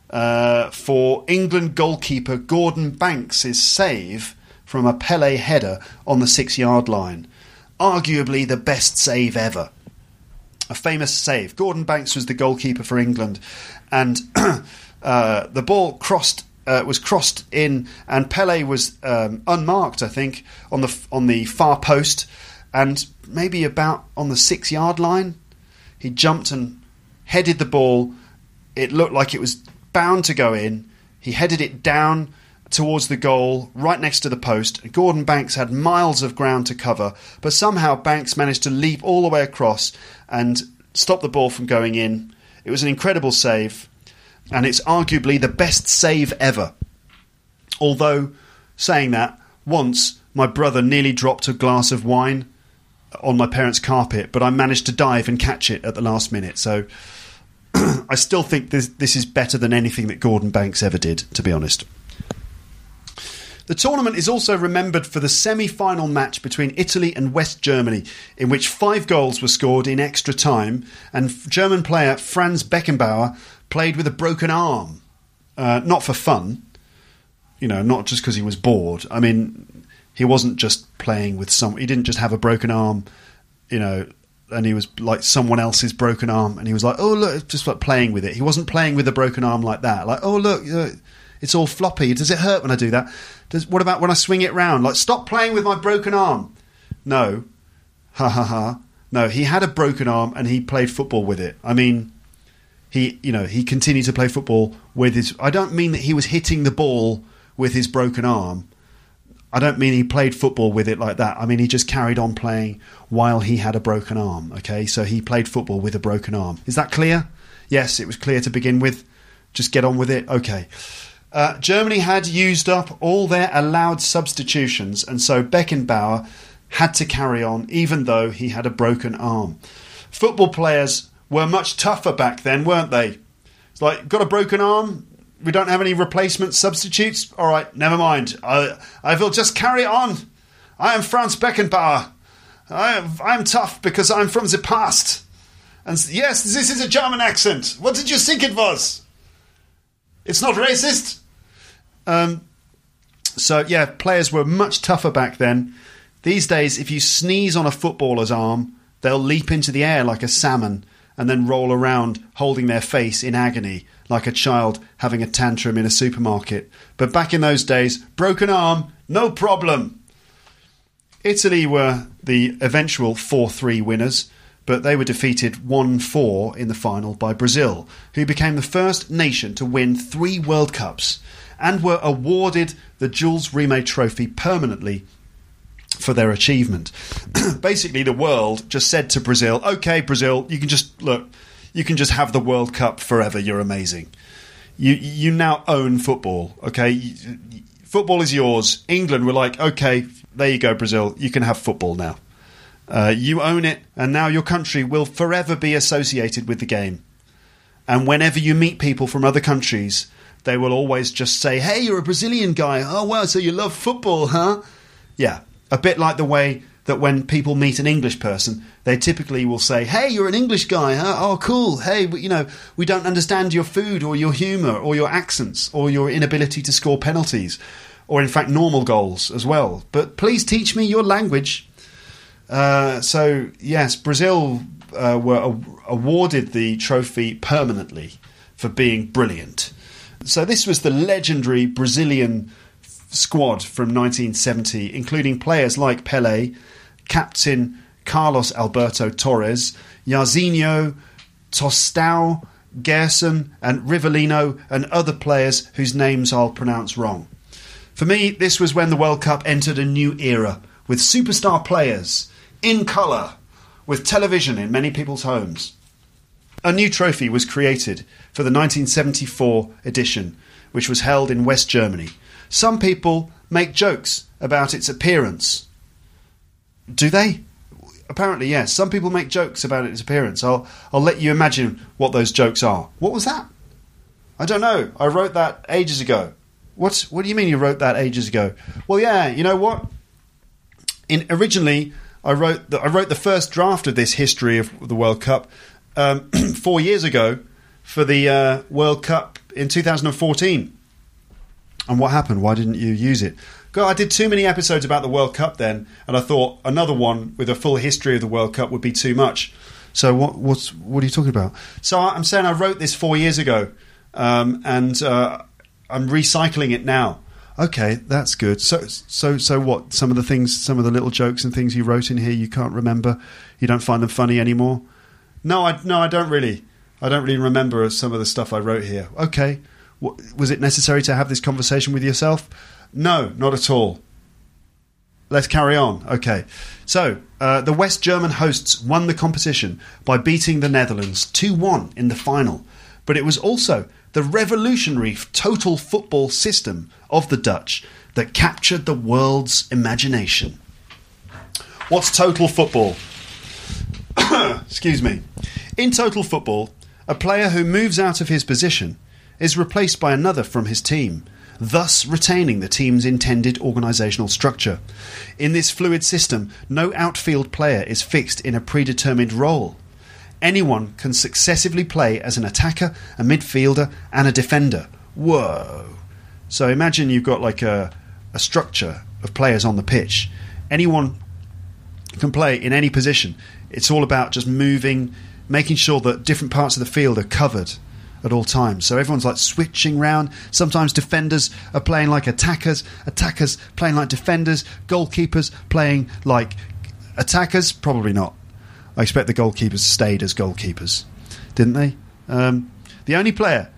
for England goalkeeper Gordon Banks' save from a Pelé header on the 6-yard line. Arguably the best save ever. A famous save. Gordon Banks was the goalkeeper for England, and the ball was crossed in, and Pelé was unmarked, I think, on the far post, and maybe about on the 6-yard line. He jumped and headed the ball. It looked like it was bound to go in. He headed it down towards the goal, right next to the post. Gordon Banks had miles of ground to cover, but somehow Banks managed to leap all the way across and stop the ball from going in. It was an incredible save, and it's arguably the best save ever. Although, saying that, once my brother nearly dropped a glass of wine on my parents' carpet, but I managed to dive and catch it at the last minute. So I still think this is better than anything that Gordon Banks ever did, to be honest. The tournament is also remembered for the semi-final match between Italy and West Germany, in which 5 goals were scored in extra time, and German player Franz Beckenbauer played with a broken arm. Not for fun, not just because he was bored. I mean, he wasn't just playing with he didn't just have a broken arm, and he was like someone else's broken arm, and he was like, oh look, just like playing with it. He wasn't playing with a broken arm like that. Like, oh look, it's all floppy. Does it hurt when I do that? What about when I swing it round? Like, stop playing with my broken arm. No. Ha ha ha. No, he had a broken arm and he played football with it. I mean, he continued to play football with his... I don't mean that he was hitting the ball with his broken arm. I don't mean he played football with it like that. I mean, he just carried on playing while he had a broken arm, okay? So he played football with a broken arm. Is that clear? Yes, it was clear to begin with. Just get on with it. Okay. Germany had used up all their allowed substitutions, and so Beckenbauer had to carry on even though he had a broken arm. Football players were much tougher back then, weren't they? It's like, got a broken arm? We don't have any replacement substitutes? All right, never mind. I will just carry on. I am Franz Beckenbauer. I am tough because I'm from the past. And yes, this is a German accent. What did you think it was? It's not racist. So, yeah, players were much tougher back then. These days, if you sneeze on a footballer's arm, they'll leap into the air like a salmon and then roll around holding their face in agony like a child having a tantrum in a supermarket. But back in those days, broken arm, no problem. Italy were the eventual 4-3 winners, but they were defeated 1-4 in the final by Brazil, who became the first nation to win 3 World Cups and were awarded the Jules Rimet Trophy permanently for their achievement. Basically, the world just said to Brazil, okay, Brazil, you can just have the World Cup forever. You're amazing. You now own football, okay? Football is yours. England were like, okay, there you go, Brazil. You can have football now. You own it, and now your country will forever be associated with the game. And whenever you meet people from other countries, they will always just say, hey, you're a Brazilian guy. Oh, wow, so you love football, huh? Yeah, a bit like the way that when people meet an English person, they typically will say, hey, you're an English guy, huh? Oh, cool. Hey, we don't understand your food or your humour or your accents or your inability to score penalties or, in fact, normal goals as well. But please teach me your language. So, yes, Brazil were awarded the trophy permanently for being brilliant. So this was the legendary Brazilian squad from 1970, including players like Pelé, captain Carlos Alberto Torres, Jairzinho, Tostão, Gerson and Rivellino, and other players whose names I'll pronounce wrong. For me, this was when the World Cup entered a new era, with superstar players, in colour, with television in many people's homes. A new trophy was created for the 1974 edition, which was held in West Germany. Some people make jokes about its appearance. Do they? Apparently, yes. Some people make jokes about its appearance. I'll let you imagine what those jokes are. What was that? I don't know. I wrote that ages ago. What do you mean you wrote that ages ago? Well, yeah, you know what? Originally, I wrote the first draft of this history of the World Cup 4 years ago for the World Cup in 2014. And what happened? Why didn't you use it? God, I did too many episodes about the World Cup then, and I thought another one with a full history of the World Cup would be too much. So what are you talking about? So I'm saying I wrote this 4 years ago, and I'm recycling it now. Okay, that's good. So what? Some of the little jokes and things you wrote in here you can't remember? You don't find them funny anymore? No, I don't really. I don't really remember some of the stuff I wrote here. Okay, was it necessary to have this conversation with yourself? No, not at all. Let's carry on. Okay. So, the West German hosts won the competition by beating the Netherlands 2-1 in the final. But it was also the revolutionary total football system of the Dutch that captured the world's imagination. What's total football? Excuse me. In total football, a player who moves out of his position is replaced by another from his team, thus retaining the team's intended organisational structure. In this fluid system, no outfield player is fixed in a predetermined role. Anyone can successively play as an attacker, a midfielder and a defender. Whoa. So imagine you've got like a structure of players on the pitch. Anyone can play in any position. It's all about just moving, making sure that different parts of the field are covered at all times. So everyone's like switching round. Sometimes defenders are playing like attackers playing like defenders, goalkeepers playing like attackers. Probably not. I expect the goalkeepers stayed as goalkeepers, didn't they? The only player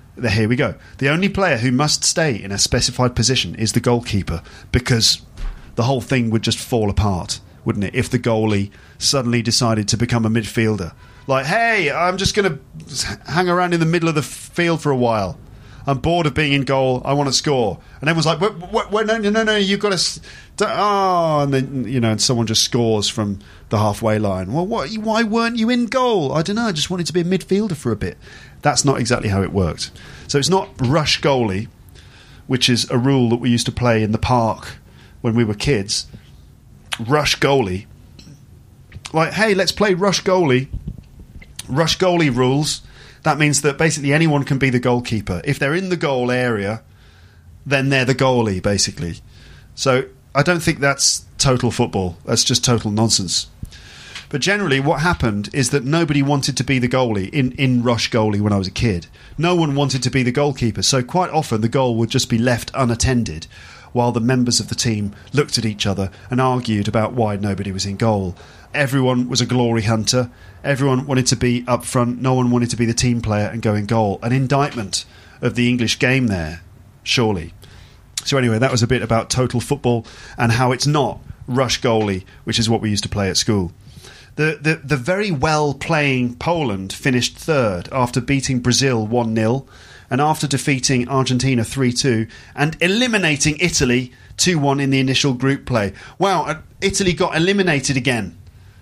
who must stay in a specified position is the goalkeeper, because the whole thing would just fall apart, wouldn't it, if the goalie suddenly decided to become a midfielder. Like, hey, I'm just going to hang around in the middle of the field for a while. I'm bored of being in goal. I want to score. And everyone's like, what, no, you've got to... and then, and someone just scores from the halfway line. Well, why weren't you in goal? I don't know, I just wanted to be a midfielder for a bit. That's not exactly how it worked. So it's not rush goalie, which is a rule that we used to play in the park when we were kids. Rush goalie. Like, hey, let's play rush goalie. Rush goalie rules. That means that basically anyone can be the goalkeeper. If they're in the goal area, then they're the goalie, basically. So I don't think that's total football. That's just total nonsense. But generally what happened is that nobody wanted to be the goalie in rush goalie when I was a kid. No one wanted to be the goalkeeper. So quite often the goal would just be left unattended while the members of the team looked at each other and argued about why nobody was in goal. Everyone was a glory hunter. Everyone wanted to be up front. No one wanted to be the team player and go in goal. An indictment of the English game there, surely. So anyway, that was a bit about total football and how it's not rush goalie, which is what we used to play at school. The very well-playing Poland finished third after beating Brazil 1-0 and after defeating Argentina 3-2 and eliminating Italy 2-1 in the initial group play. Wow, Italy got eliminated again.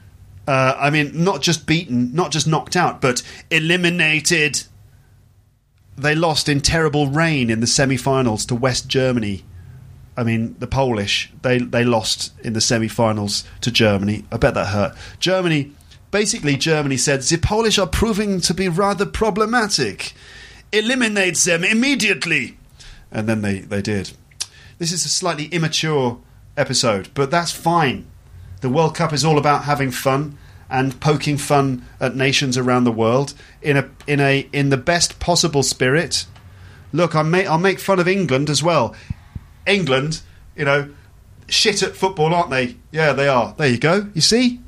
Not just beaten, not just knocked out, but eliminated. They lost in terrible rain in the semi-finals to West Germany. The Polish, they lost in the semi-finals to Germany. I bet that hurt. Germany said, the Polish are proving to be rather problematic. Eliminate them immediately. And then they did. This is a slightly immature episode, but that's fine. The World Cup is all about having fun and poking fun at nations around the world in the best possible spirit. Look, I'll make fun of England as well. England, shit at football, aren't they? Yeah, they are. There you go. You see?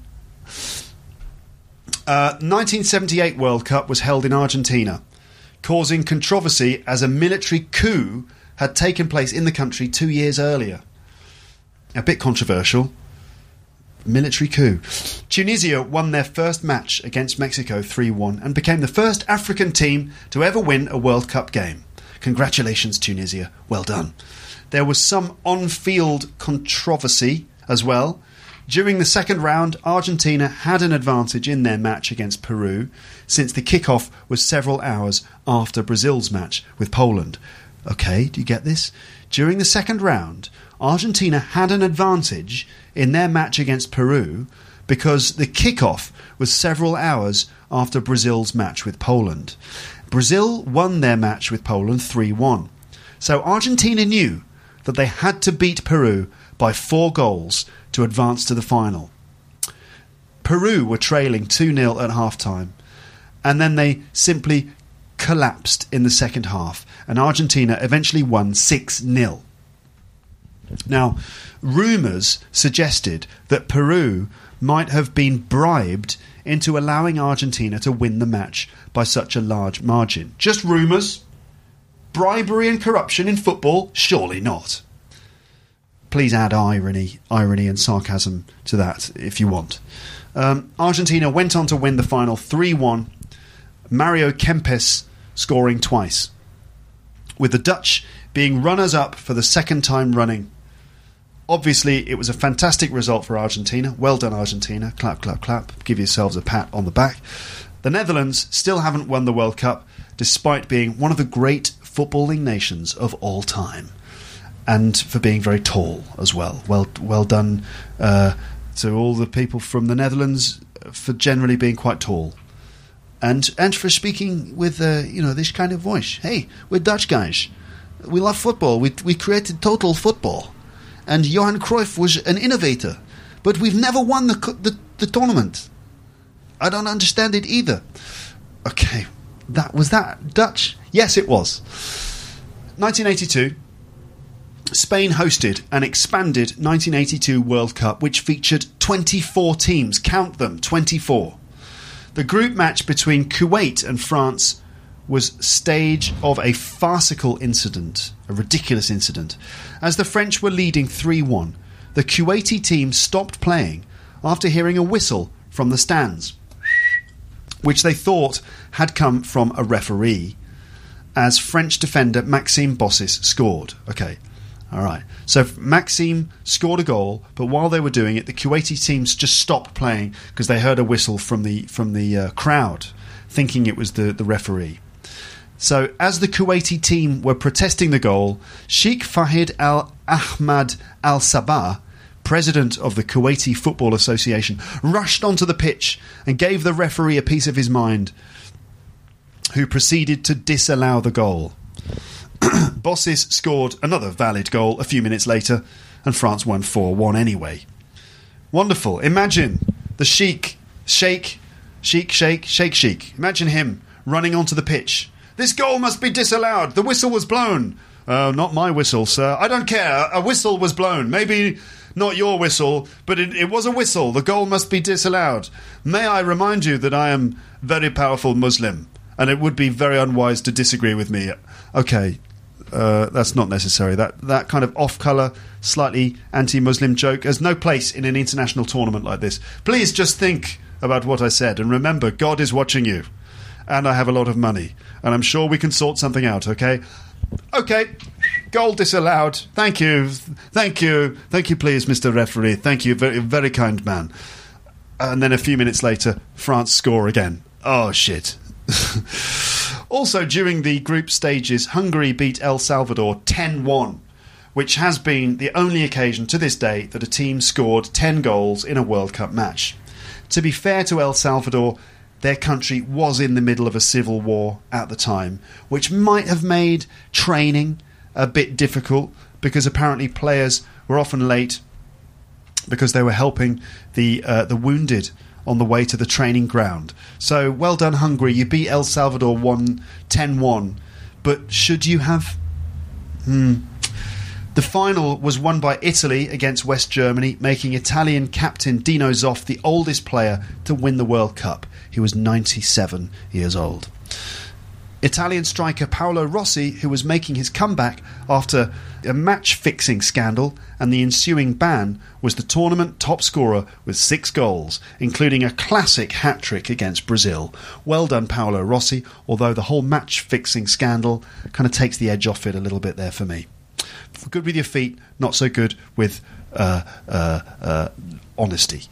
1978 World Cup was held in Argentina, causing controversy as a military coup had taken place in the country 2 years earlier. A bit controversial. Military coup. Tunisia won their first match against Mexico 3-1 and became the first African team to ever win a World Cup game. Congratulations, Tunisia. Well done. There was some on-field controversy as well. During the second round, Argentina had an advantage in their match against Peru, since the kickoff was several hours after Brazil's match with Poland. Okay, do you get this? During the second round, Argentina had an advantage in their match against Peru because the kickoff was several hours after Brazil's match with Poland. Brazil won their match with Poland 3-1. So Argentina knew that they had to beat Peru by 4 goals to advance to the final. Peru were trailing 2-0 at half-time, and then they simply collapsed in the second half, and Argentina eventually won 6-0. Now, rumours suggested that Peru might have been bribed into allowing Argentina to win the match by such a large margin. Just rumours. Bribery and corruption in football? Surely not. Please add irony and sarcasm to that if you want. Argentina went on to win the final 3-1, Mario Kempes scoring twice, with the Dutch being runners-up for the second time running. Obviously, it was a fantastic result for Argentina. Well done, Argentina. Clap, clap, clap. Give yourselves a pat on the back. The Netherlands still haven't won the World Cup, despite being one of the great footballing nations of all time. And for being very tall as well. Well done to all the people from the Netherlands for generally being quite tall. And for speaking with this kind of voice. Hey, we're Dutch guys. We love football. We created total football. And Johan Cruyff was an innovator. But we've never won the tournament. I don't understand it either. Okay, was that Dutch? Yes, it was. 1982. Spain hosted an expanded 1982 World Cup which featured 24 teams. Count them, 24. The group match between Kuwait and France was stage of a farcical incident, a ridiculous incident. As the French were leading 3-1, the Kuwaiti team stopped playing after hearing a whistle from the stands, which they thought had come from a referee, as French defender Maxime Bossis scored. Okay. All right. So Maxime scored a goal, but while they were doing it, the Kuwaiti teams just stopped playing because they heard a whistle from the crowd, thinking it was the referee. So as the Kuwaiti team were protesting the goal, Sheikh Fahid Al Ahmad Al Sabah, president of the Kuwaiti Football Association, rushed onto the pitch and gave the referee a piece of his mind, who proceeded to disallow the goal. Bossis scored another valid goal a few minutes later, and France won 4-1 anyway. Wonderful. Imagine the Sheikh. Imagine him running onto the pitch. This goal must be disallowed. The whistle was blown. Not my whistle, sir. I don't care. A whistle was blown. Maybe not your whistle, but it was a whistle. The goal must be disallowed. May I remind you that I am very powerful Muslim, and it would be very unwise to disagree with me. Okay. That's not necessary. That kind of off-colour, slightly anti-Muslim joke has no place in an international tournament like this. Please just think about what I said, and remember, God is watching you. And I have a lot of money. And I'm sure we can sort something out, okay? Okay. Goal disallowed. Thank you. Thank you. Thank you, please, Mr. Referee. Thank you. Very, very kind man. And then a few minutes later, France score again. Oh, shit. Also, during the group stages, Hungary beat El Salvador 10-1, which has been the only occasion to this day that a team scored 10 goals in a World Cup match. To be fair to El Salvador, their country was in the middle of a civil war at the time, which might have made training a bit difficult, because apparently players were often late because they were helping the wounded on the way to the training ground. So, well done, Hungary. You beat El Salvador 10-1. But should you have? The final was won by Italy against West Germany, making Italian captain Dino Zoff the oldest player to win the World Cup. He was 97 years old. Italian striker Paolo Rossi, who was making his comeback after a match-fixing scandal and the ensuing ban, was the tournament top scorer with 6 goals, including a classic hat-trick against Brazil. Well done, Paolo Rossi, although the whole match-fixing scandal kind of takes the edge off it a little bit there for me. Good with your feet, not so good with honesty.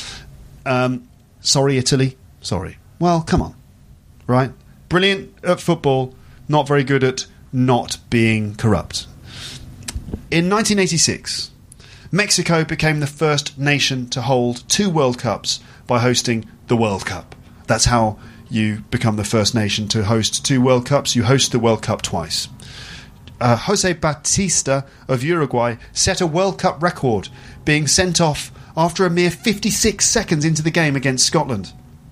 Sorry, Italy. Sorry. Well, come on. Right? Brilliant at football, not very good at not being corrupt. In 1986, Mexico became the first nation to hold 2 World Cups by hosting the World Cup. That's how you become the first nation to host 2 World Cups. You host the World Cup twice. Jose Batista of Uruguay set a World Cup record, being sent off after a mere 56 seconds into the game against Scotland.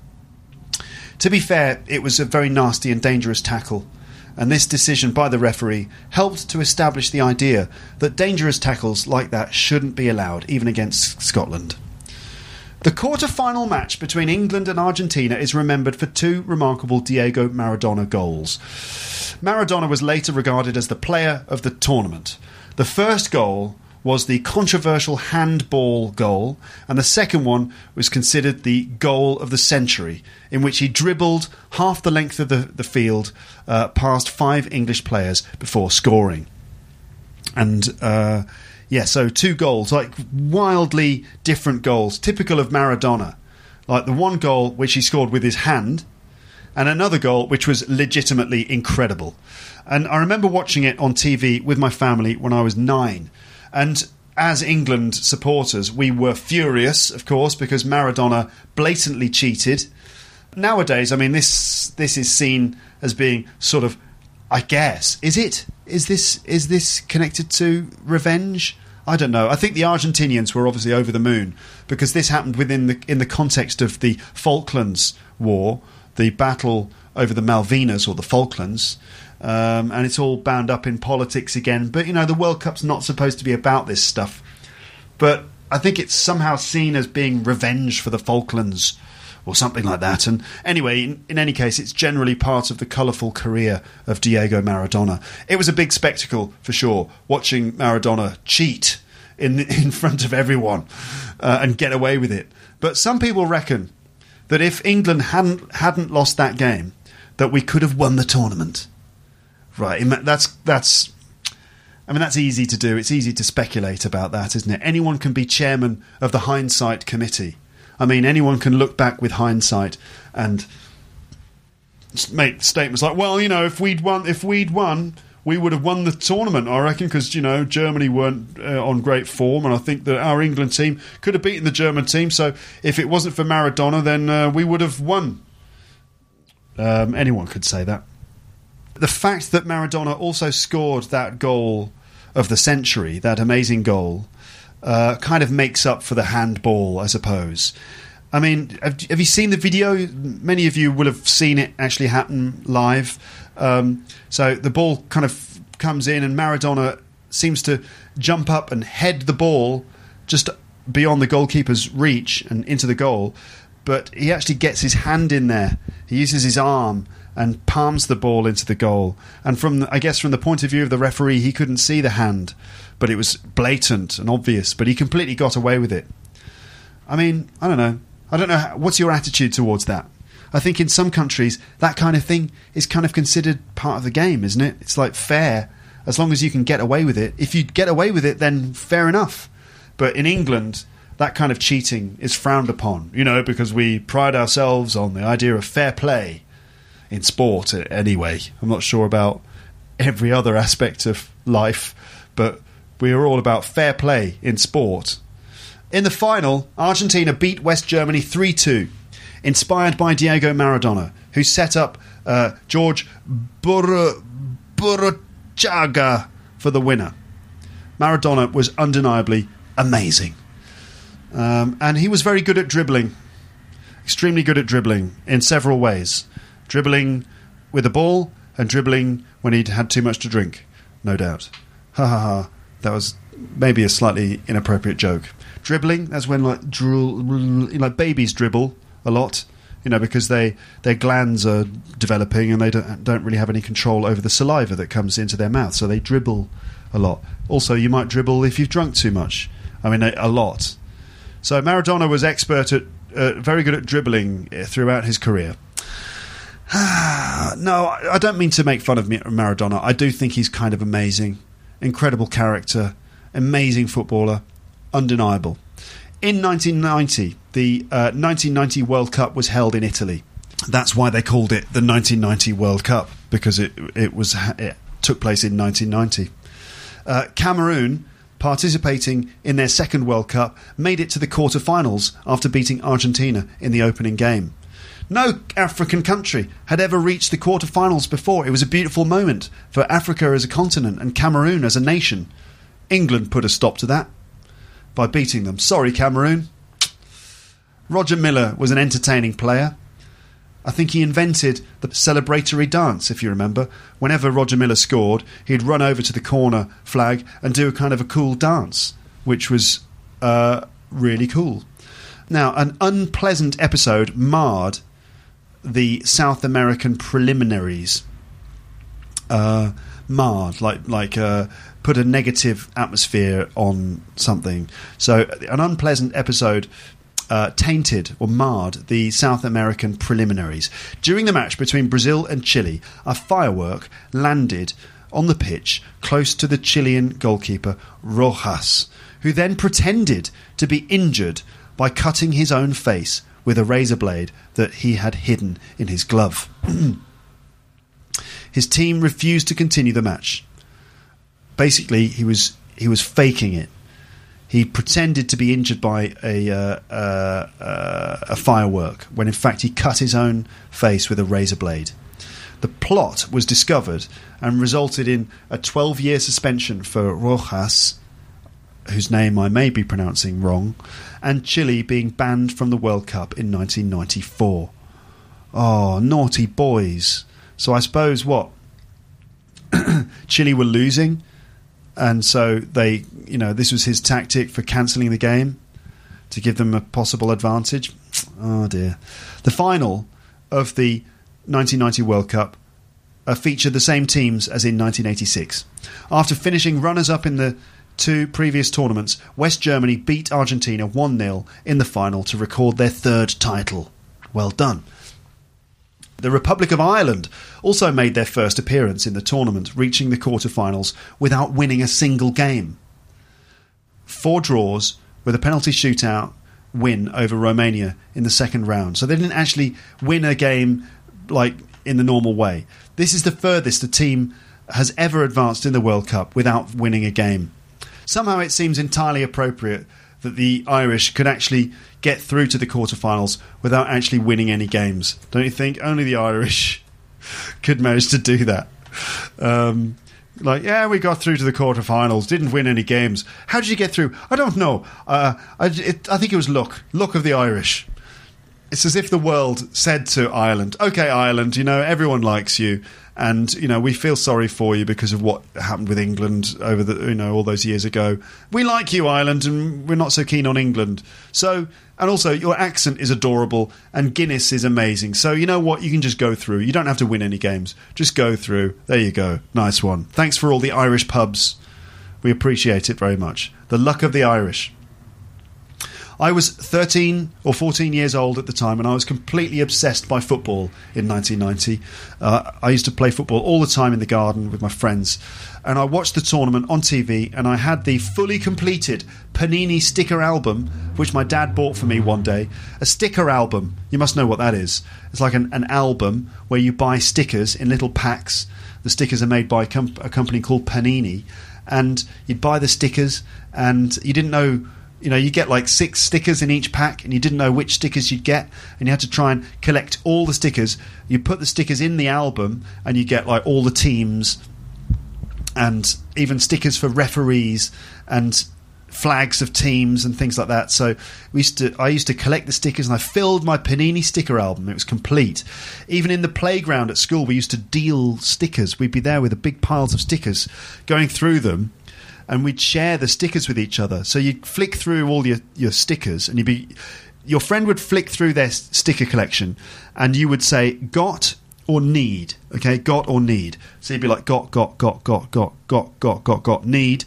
To be fair, it was a very nasty and dangerous tackle, and this decision by the referee helped to establish the idea that dangerous tackles like that shouldn't be allowed, even against Scotland. The quarter-final match between England and Argentina is remembered for 2 remarkable Diego Maradona goals. Maradona was later regarded as the player of the tournament. The first goal was the controversial handball goal, and the second one was considered the goal of the century, in which he dribbled half the length of the field past 5 English players before scoring. And so 2 goals, like wildly different goals, typical of Maradona. Like the one goal which he scored with his hand, and another goal which was legitimately incredible. And I remember watching it on TV with my family when I was 9. And as England supporters, we were furious, of course, because Maradona blatantly cheated. Nowadays, I mean, this is seen as being sort of, I guess, is it? Is this connected to revenge? I don't know. I think the Argentinians were obviously over the moon because this happened in the context of the Falklands War, the battle over the Malvinas or the Falklands. And it's all bound up in politics again. But, you know, the World Cup's not supposed to be about this stuff. But I think it's somehow seen as being revenge for the Falklands or something like that. And anyway, in any case, it's generally part of the colourful career of Diego Maradona. It was a big spectacle, for sure, watching Maradona cheat in front of everyone and get away with it. But some people reckon that if England hadn't lost that game, that we could have won the tournament. Right, that's easy to do. It's easy to speculate about that, isn't it? Anyone can be chairman of the hindsight committee. I mean, anyone can look back with hindsight and make statements like, well, you know, if we'd won, we would have won the tournament, I reckon, because, you know, Germany weren't on great form, and I think that our England team could have beaten the German team, so if it wasn't for Maradona, then we would have won. Anyone could say that. The fact that Maradona also scored that goal of the century, that amazing goal, kind of makes up for the handball, I suppose. I mean, have you seen the video? Many of you will have seen it actually happen live. So the ball kind of comes in and Maradona seems to jump up and head the ball just beyond the goalkeeper's reach and into the goal. But he actually gets his hand in there. He uses his arm and palms the ball into the goal. And from the point of view of the referee, he couldn't see the hand, but it was blatant and obvious. But he completely got away with it. I mean, I don't know. What's your attitude towards that? I think in some countries, that kind of thing is kind of considered part of the game, isn't it? It's like fair, as long as you can get away with it. If you get away with it, then fair enough. But in England, that kind of cheating is frowned upon, you know, because we pride ourselves on the idea of fair play in sport anyway. I'm not sure about every other aspect of life, but we are all about fair play in sport. In the final, Argentina beat West Germany 3-2, inspired by Diego Maradona, who set up George Burruchaga for the winner. Maradona was undeniably amazing. And he was very good at dribbling, extremely good at dribbling in several ways. Dribbling with the ball and dribbling when he'd had too much to drink, no doubt. Ha ha ha. That was maybe a slightly inappropriate joke. Dribbling, that's when like babies dribble a lot, because their glands are developing and they don't really have any control over the saliva that comes into their mouth, so they dribble a lot. Also, you might dribble if you've drunk too much. I mean, a lot. So Maradona was very good at dribbling throughout his career. No, I don't mean to make fun of Maradona. I do think he's kind of amazing. Incredible character. Amazing footballer. Undeniable. In 1990, the 1990 World Cup was held in Italy. That's why they called it the 1990 World Cup, because it took place in 1990. Cameroon, participating in their second World Cup, made it to the quarter-finals after beating Argentina in the opening game. No African country had ever reached the quarter-finals before. It was a beautiful moment for Africa as a continent and Cameroon as a nation. England put a stop to that by beating them. Sorry, Cameroon. Roger Miller was an entertaining player. I think he invented the celebratory dance, if you remember. Whenever Roger Miller scored, he'd run over to the corner flag and do a kind of a cool dance, which was really cool. Now, an unpleasant episode marred the South American preliminaries. Put a negative atmosphere on something. So an unpleasant episode tainted or marred the South American preliminaries. During the match between Brazil and Chile, a firework landed on the pitch close to the Chilean goalkeeper Rojas, who then pretended to be injured by cutting his own face with a razor blade that he had hidden in his glove. His team refused to continue the match. Basically, he was faking it. He pretended to be injured by a firework when in fact he cut his own face with a razor blade. The plot was discovered and resulted in a 12-year suspension for Rojas, whose name I may be pronouncing wrong, and Chile being banned from the World Cup in 1994. Oh, naughty boys. So I suppose Chile were losing, and so this was his tactic for cancelling the game to give them a possible advantage. Oh dear. The final of the 1990 World Cup featured the same teams as in 1986. After finishing runners-up in the two previous tournaments, West Germany beat Argentina 1-0 in the final to record their third title. Well done. The Republic of Ireland also made their first appearance in the tournament, reaching the quarter-finals without winning a single game. 4 draws with a penalty shootout win over Romania in the second round. So they didn't actually win a game like in the normal way. This is the furthest a team has ever advanced in the World Cup without winning a game. Somehow it seems entirely appropriate that the Irish could actually get through to the quarterfinals without actually winning any games. Don't you think? Only the Irish could manage to do that. We got through to the quarterfinals, didn't win any games. How did you get through? I don't know. I think it was luck of the Irish. It's as if the world said to Ireland, "Okay, Ireland, everyone likes you, and we feel sorry for you because of what happened with England over all those years ago. We like you, Ireland, and we're not so keen on England. So, and also your accent is adorable, and Guinness is amazing. So you know what? You can just go through. You don't have to win any games. Just go through. There you go. Nice one. Thanks for all the Irish pubs. We appreciate it very much. The luck of the Irish." I was 13 or 14 years old at the time, and I was completely obsessed by football in 1990. I used to play football all the time in the garden with my friends, and I watched the tournament on TV, and I had the fully completed Panini sticker album, which my dad bought for me one day. A sticker album, you must know what that is. It's like an album where you buy stickers in little packs. The stickers are made by a company called Panini, and you'd buy the stickers, and you didn't know... you get like 6 stickers in each pack, and you didn't know which stickers you'd get, and you had to try and collect all the stickers. You put the stickers in the album, and you get like all the teams, and even stickers for referees, and flags of teams, and things like that. So I used to collect the stickers, and I filled my Panini sticker album. It was complete. Even in the playground at school, we used to deal stickers. We'd be there with the big piles of stickers, going through them. and we'd share the stickers with each other. So you'd flick through all your stickers, and your friend would flick through their sticker collection, and you would say got or need. Okay, got or need. So you'd be like got, need,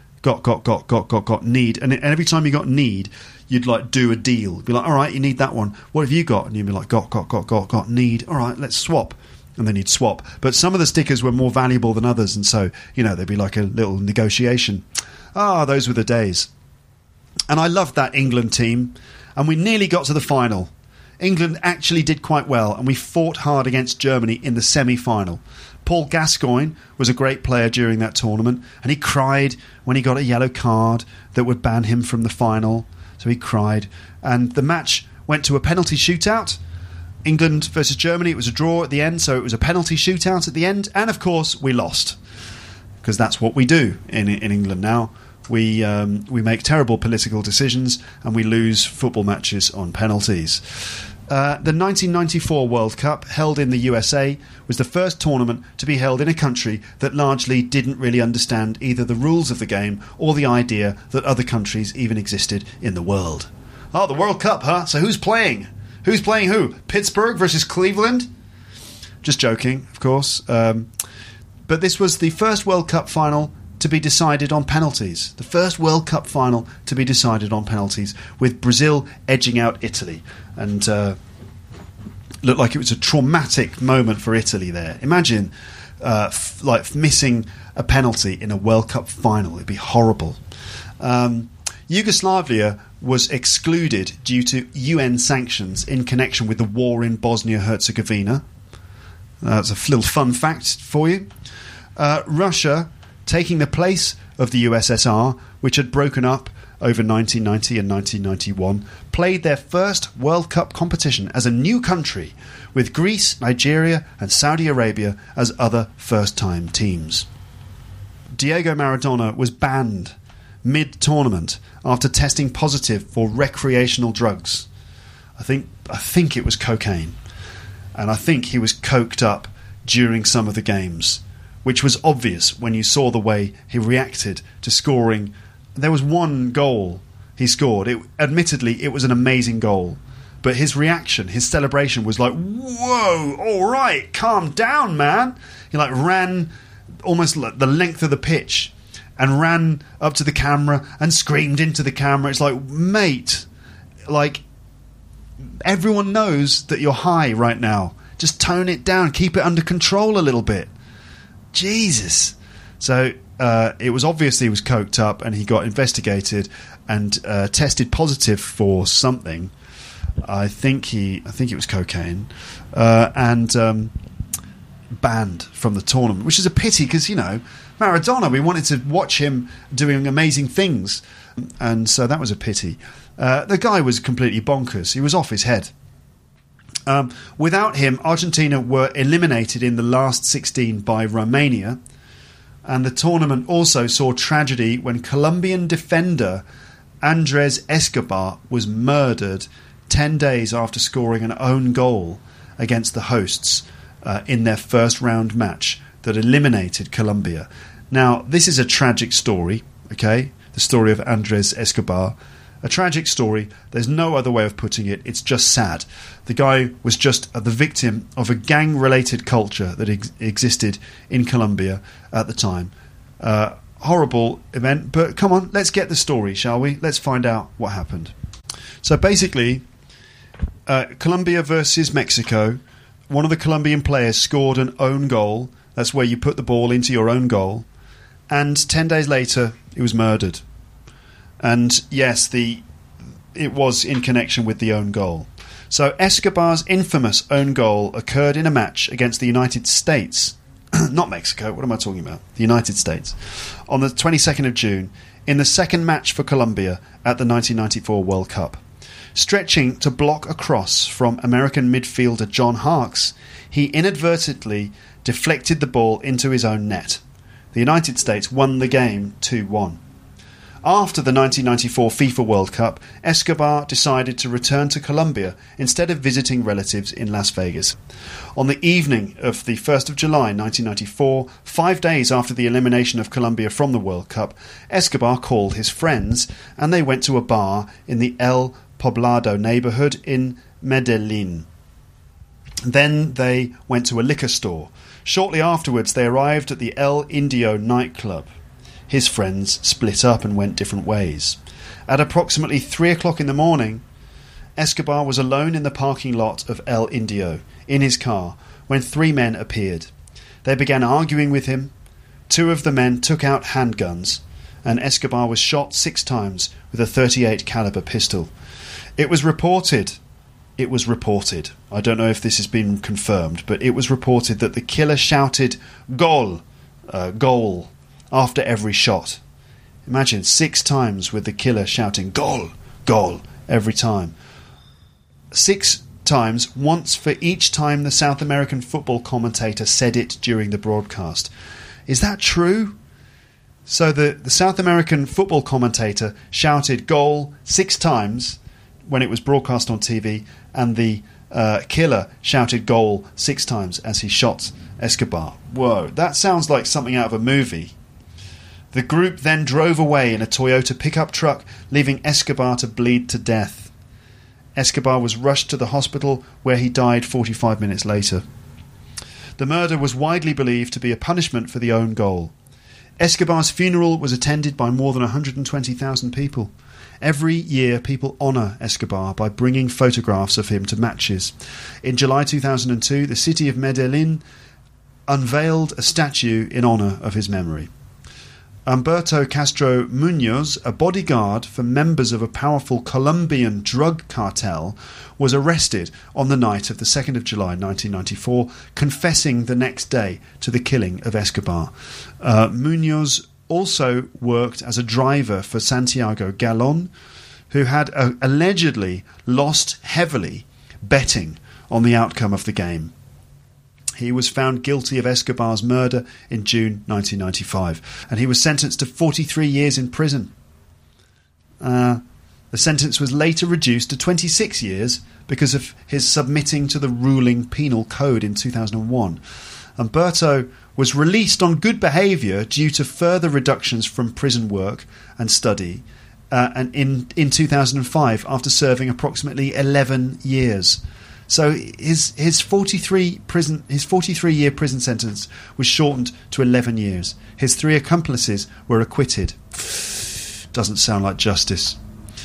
got, need, and every time you got need, you'd like do a deal. Be like, all right, you need that one. What have you got? And you'd be like got, need. All right, let's swap. And then you'd swap. But some of the stickers were more valuable than others, and so, there'd be like a little negotiation. Those were the days. And I loved that England team, and we nearly got to the final. England actually did quite well, and we fought hard against Germany in the semi-final. Paul Gascoigne was a great player during that tournament, and he cried when he got a yellow card that would ban him from the final. So he cried. And the match went to a penalty shootout. England versus Germany, it was a draw at the end, so it was a penalty shootout at the end, and of course we lost, because that's what we do in England now. We make terrible political decisions, and we lose football matches on penalties. The 1994 World Cup, held in the USA, was the first tournament to be held in a country that largely didn't really understand either the rules of the game or the idea that other countries even existed in the world. Oh, the World Cup, huh? So who's playing? Who's playing who? Pittsburgh versus Cleveland? Just joking, of course. But this was the first World Cup final to be decided on penalties. The first World Cup final to be decided on penalties, with Brazil edging out Italy. And looked like it was a traumatic moment for Italy there. Imagine missing a penalty in a World Cup final. It'd be horrible. Yugoslavia was excluded due to UN sanctions in connection with the war in Bosnia-Herzegovina. That's a little fun fact for you. Russia, taking the place of the USSR, which had broken up over 1990 and 1991, played their first World Cup competition as a new country, with Greece, Nigeria and Saudi Arabia as other first-time teams. Diego Maradona was banned mid-tournament after testing positive for recreational drugs. I think it was cocaine, and I think he was coked up during some of the games, which was obvious when you saw the way he reacted to scoring. There was one goal he scored. Admittedly, it was an amazing goal, but his reaction, his celebration was like, whoa, all right, calm down, man. He ran almost like the length of the pitch and ran up to the camera and screamed into the camera. It's like, mate, everyone knows that you're high right now. Just tone it down. Keep it under control a little bit. Jesus. So it was obvious he was coked up, and he got investigated and tested positive for something. I think it was cocaine, and banned from the tournament, which is a pity because, Maradona, we wanted to watch him doing amazing things, and so that was a pity. The guy was completely bonkers. He was off his head. Without him, Argentina were eliminated in the last 16 by Romania, and the tournament also saw tragedy when Colombian defender Andres Escobar was murdered 10 days after scoring an own goal against the hosts in their first round match that eliminated Colombia. Now, this is a tragic story, okay? The story of Andres Escobar. A tragic story. There's no other way of putting it. It's just sad. The guy was just the victim of a gang-related culture that existed in Colombia at the time. Horrible event, but come on, let's get the story, shall we? Let's find out what happened. So basically, Colombia versus Mexico. One of the Colombian players scored an own goal. That's where you put the ball into your own goal. And 10 days later, he was murdered. And yes, it was in connection with the own goal. So Escobar's infamous own goal occurred in a match against the United States. Not Mexico, what am I talking about? The United States. On the 22nd of June, in the second match for Colombia at the 1994 World Cup. Stretching to block a cross from American midfielder John Harkes, he inadvertently deflected the ball into his own net. The United States won the game 2-1. After the 1994 FIFA World Cup, Escobar decided to return to Colombia instead of visiting relatives in Las Vegas. On the evening of the 1st of July 1994, 5 days after the elimination of Colombia from the World Cup, Escobar called his friends and they went to a bar in the El Poblado neighbourhood in Medellin. Then they went to a liquor store. Shortly afterwards, they arrived at the El Indio nightclub. His friends split up and went different ways. At approximately 3 o'clock in the morning, Escobar was alone in the parking lot of El Indio, in his car, when 3 men appeared. They began arguing with him. 2 of the men took out handguns, and Escobar was shot 6 times with a .38 caliber pistol. It was reported, I don't know if this has been confirmed, but it was reported that the killer shouted, "Gol!" Goal, after every shot. Imagine 6 times with the killer shouting "Goal! Goal!" every time. 6 times, once for each time the South American football commentator said it during the broadcast. Is that true? So the South American football commentator shouted "Goal" 6 times when it was broadcast on TV, and the killer shouted "Goal" 6 times as he shot Escobar. Whoa, that sounds like something out of a movie. The group then drove away in a Toyota pickup truck, leaving Escobar to bleed to death. Escobar was rushed to the hospital, where he died 45 minutes later. The murder was widely believed to be a punishment for the own goal. Escobar's funeral was attended by more than 120,000 people. Every year, people honour Escobar by bringing photographs of him to matches. In July 2002, the city of Medellin unveiled a statue in honour of his memory. Humberto Castro Munoz, a bodyguard for members of a powerful Colombian drug cartel, was arrested on the night of the 2nd of July 1994, confessing the next day to the killing of Escobar. Munoz also worked as a driver for Santiago Galón, who had allegedly lost heavily betting on the outcome of the game. He was found guilty of Escobar's murder in June 1995, and he was sentenced to 43 years in prison. The sentence was later reduced to 26 years because of his submitting to the ruling penal code in 2001. Humberto was released on good behaviour due to further reductions from prison work and study, and in 2005 after serving approximately 11 years. So his 43-year prison sentence was shortened to 11 years. His 3 accomplices were acquitted. Doesn't sound like justice.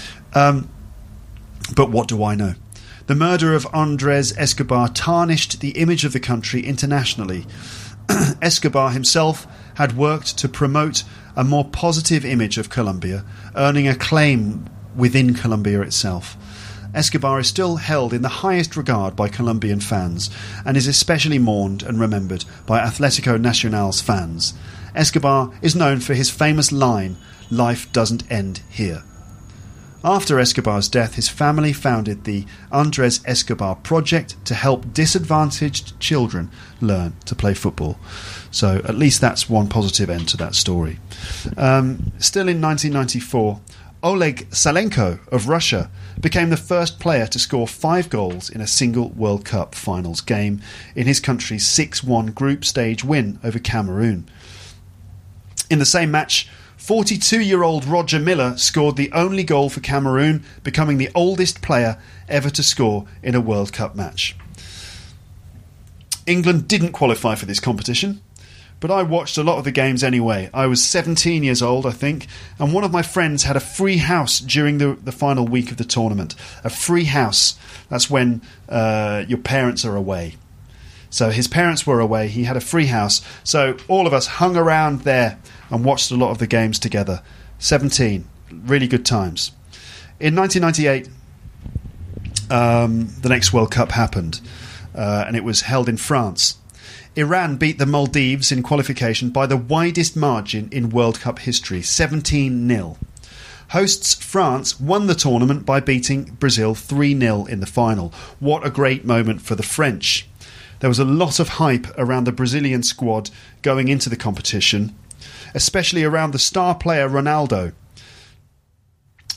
But what do I know? The murder of Andrés Escobar tarnished the image of the country internationally. Escobar himself had worked to promote a more positive image of Colombia, earning acclaim within Colombia itself. Escobar is still held in the highest regard by Colombian fans and is especially mourned and remembered by Atlético Nacional's fans. Escobar is known for his famous line, "Life doesn't end here." After Escobar's death, his family founded the Andrés Escobar Project to help disadvantaged children learn to play football. So at least that's one positive end to that story. Still in 1994, Oleg Salenko of Russia became the first player to score 5 goals in a single World Cup finals game in his country's 6-1 group stage win over Cameroon. In the same match, 42-year-old Roger Milla scored the only goal for Cameroon, becoming the oldest player ever to score in a World Cup match. England didn't qualify for this competition, but I watched a lot of the games anyway. I was 17 years old, I think, and one of my friends had a free house during the final week of the tournament. A free house. That's when your parents are away. So his parents were away, he had a free house, so all of us hung around there and watched a lot of the games together. 17. Really good times. In 1998, the next World Cup happened, and it was held in France. Iran beat the Maldives in qualification by the widest margin in World Cup history, 17-0. Hosts France won the tournament by beating Brazil 3-0 in the final. What a great moment for the French. There was a lot of hype around the Brazilian squad going into the competition, especially around the star player Ronaldo.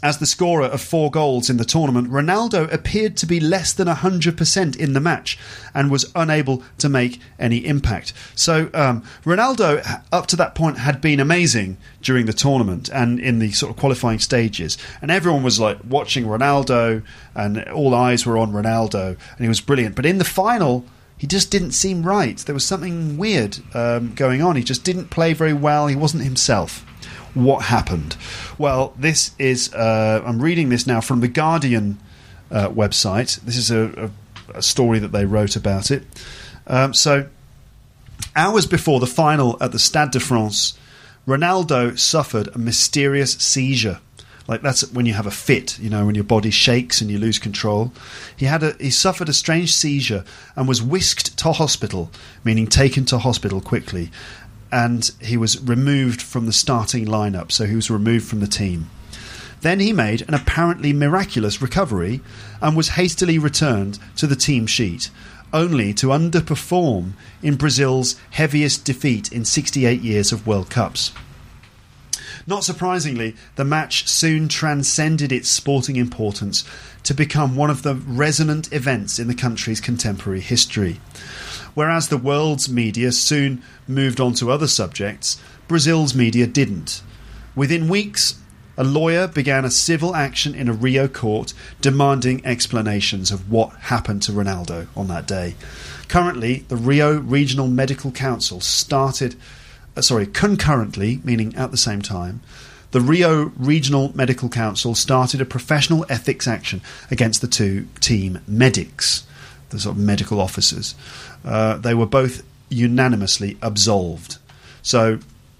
As the scorer of 4 goals in the tournament, Ronaldo appeared to be less than 100% in the match and was unable to make any impact. So Ronaldo, up to that point, had been amazing during the tournament and in the sort of qualifying stages. And everyone was like watching Ronaldo and all eyes were on Ronaldo and he was brilliant. But in the final, he just didn't seem right. There was something weird going on. He just didn't play very well. He wasn't himself. What happened? Well, this is... I'm reading this now from the Guardian website. This is a story that they wrote about it. So, hours before the final at the Stade de France, Ronaldo suffered a mysterious seizure. Like, that's when you have a fit, you know, when your body shakes and you lose control. He suffered a strange seizure and was whisked to hospital, meaning taken to hospital quickly. And he was removed from the starting lineup, so he was removed from the team. Then he made an apparently miraculous recovery and was hastily returned to the team sheet, only to underperform in Brazil's heaviest defeat in 68 years of World Cups. Not surprisingly, the match soon transcended its sporting importance to become one of the resonant events in the country's contemporary history. Whereas the world's media soon moved on to other subjects, Brazil's media didn't. Within weeks, a lawyer began a civil action in a Rio court demanding explanations of what happened to Ronaldo on that day. Currently, the Rio Regional Medical Council concurrently, meaning at the same time, the Rio Regional Medical Council started a professional ethics action against the 2 team medics, the sort of medical officers. They were both unanimously absolved. So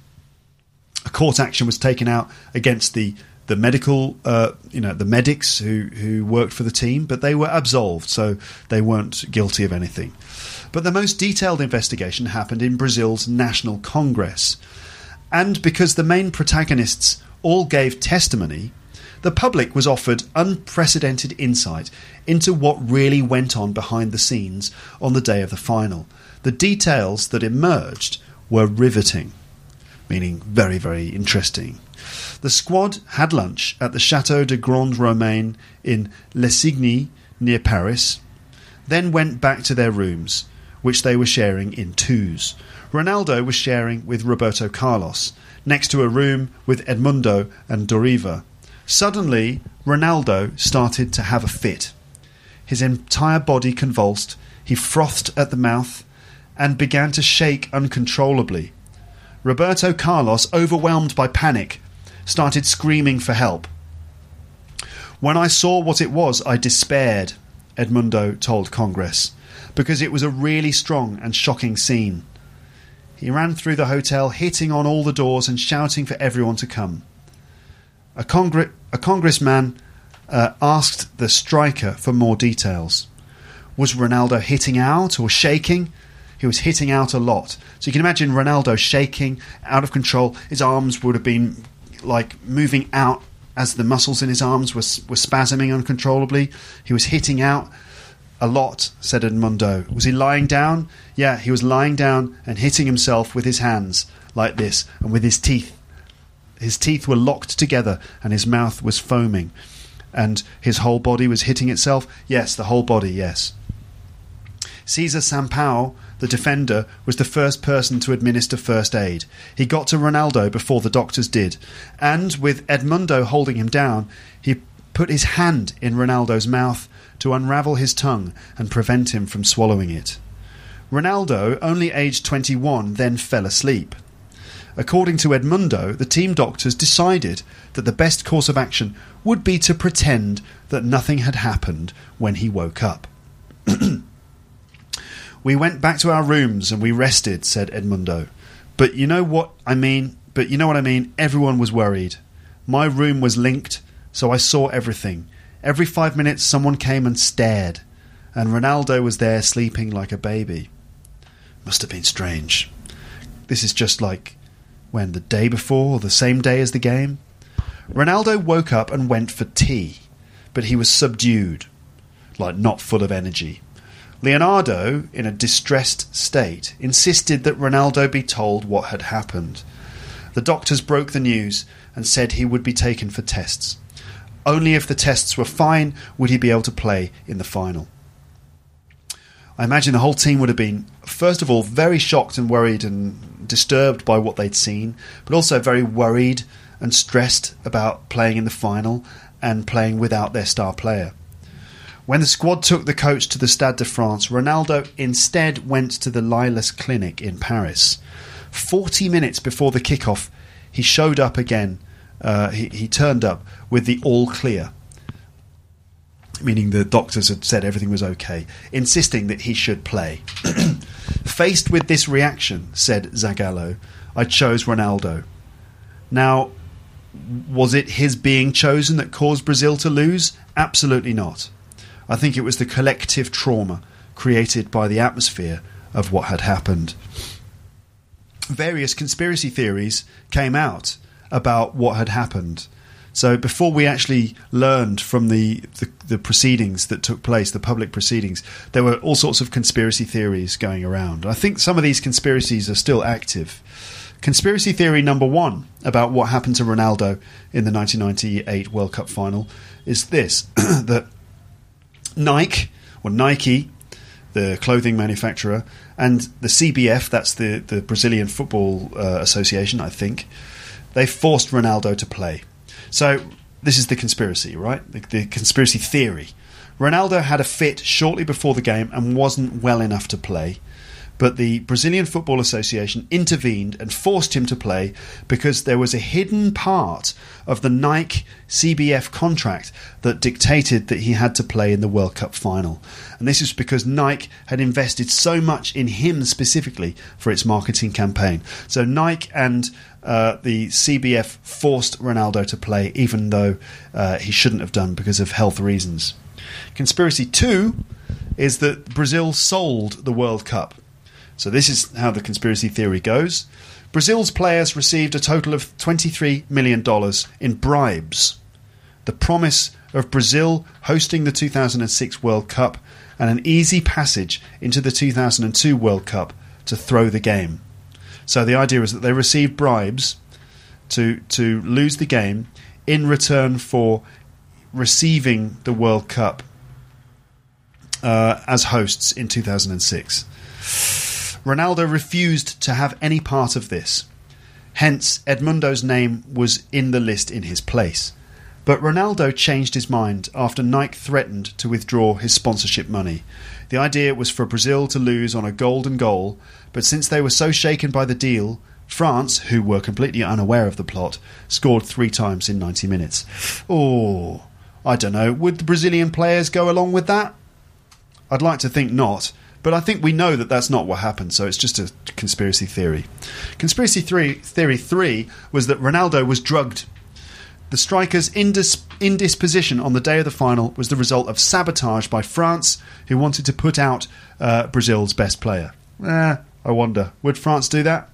a court action was taken out against the medical, the medics who worked for the team, but they were absolved, so they weren't guilty of anything. But the most detailed investigation happened in Brazil's National Congress. And because the main protagonists all gave testimony, the public was offered unprecedented insight into what really went on behind the scenes on the day of the final. The details that emerged were riveting, meaning very, very interesting. The squad had lunch at the Château de Grand Romain in Lessigny, near Paris, then went back to their rooms, which they were sharing in twos. Ronaldo was sharing with Roberto Carlos, next to a room with Edmundo and Doriva. Suddenly, Ronaldo started to have a fit. His entire body convulsed, he frothed at the mouth, and began to shake uncontrollably. Roberto Carlos, overwhelmed by panic, started screaming for help. When I saw what it was, I despaired, Edmundo told Congress, because it was a really strong and shocking scene. He ran through the hotel, hitting on all the doors and shouting for everyone to come. A congressman asked the striker for more details. Was Ronaldo hitting out or shaking? He was hitting out a lot. So you can imagine Ronaldo shaking, out of control. His arms would have been like moving out as the muscles in his arms were spasming uncontrollably. He was hitting out a lot, said Edmundo. Was he lying down? Yeah, he was lying down and hitting himself with his hands like this and with his teeth. His teeth were locked together and his mouth was foaming. And his whole body was hitting itself? Yes, the whole body, yes. Cesar Sampaio, the defender, was the first person to administer first aid. He got to Ronaldo before the doctors did. And with Edmundo holding him down, he put his hand in Ronaldo's mouth to unravel his tongue and prevent him from swallowing it. Ronaldo, only aged 21, then fell asleep. According to Edmundo, the team doctors decided that the best course of action would be to pretend that nothing had happened when he woke up. We went back to our rooms and we rested, said Edmundo. But you know what I mean? Everyone was worried. My room was linked, so I saw everything. Every 5 minutes someone came and stared, and Ronaldo was there sleeping like a baby. Must have been strange. This is just like, when, the day before or the same day as the game? Ronaldo woke up and went for tea, but he was subdued, like not full of energy. Leonardo, in a distressed state, insisted that Ronaldo be told what had happened. The doctors broke the news and said he would be taken for tests. Only if the tests were fine would he be able to play in the final. I imagine the whole team would have been, first of all, very shocked and worried and disturbed by what they'd seen, but also very worried and stressed about playing in the final and playing without their star player. When the squad took the coach to the Stade de France, Ronaldo instead went to the Lilas Clinic in Paris. 40 minutes before the kickoff, he showed up again. He turned up with the all clear, meaning the doctors had said everything was okay, insisting that he should play. Faced with this reaction, said Zagallo, I chose Ronaldo. Now, was it his being chosen that caused Brazil to lose? Absolutely not. I think it was the collective trauma created by the atmosphere of what had happened. Various conspiracy theories came out about what had happened. So before we actually learned from the proceedings that took place, the public proceedings, there were all sorts of conspiracy theories going around. I think some of these conspiracies are still active. Conspiracy theory number one about what happened to Ronaldo in the 1998 World Cup final is this, that Nike, the clothing manufacturer, and the CBF, that's the Brazilian Football Association, I think, they forced Ronaldo to play. So this is the conspiracy, right? The conspiracy theory. Ronaldo had a fit shortly before the game and wasn't well enough to play. But the Brazilian Football Association intervened and forced him to play because there was a hidden part of the Nike CBF contract that dictated that he had to play in the World Cup final. And this is because Nike had invested so much in him specifically for its marketing campaign. So Nike and the CBF forced Ronaldo to play, even though he shouldn't have done because of health reasons. Conspiracy 2 is that Brazil sold the World Cup. So this is how the conspiracy theory goes. Brazil's players received a total of $23 million in bribes. The promise of Brazil hosting the 2006 World Cup and an easy passage into the 2002 World Cup to throw the game. So the idea is that they received bribes to lose the game in return for receiving the World Cup as hosts in 2006. Ronaldo refused to have any part of this. Hence, Edmundo's name was in the list in his place. But Ronaldo changed his mind after Nike threatened to withdraw his sponsorship money. The idea was for Brazil to lose on a golden goal, but since they were so shaken by the deal, France, who were completely unaware of the plot, scored 3 times in 90 minutes. Oh, I don't know. Would the Brazilian players go along with that? I'd like to think not. But I think we know that that's not what happened, so it's just a conspiracy theory. Conspiracy theory 3 was that Ronaldo was drugged. The striker's indisposition on the day of the final was the result of sabotage by France, who wanted to put out Brazil's best player. I wonder, would France do that?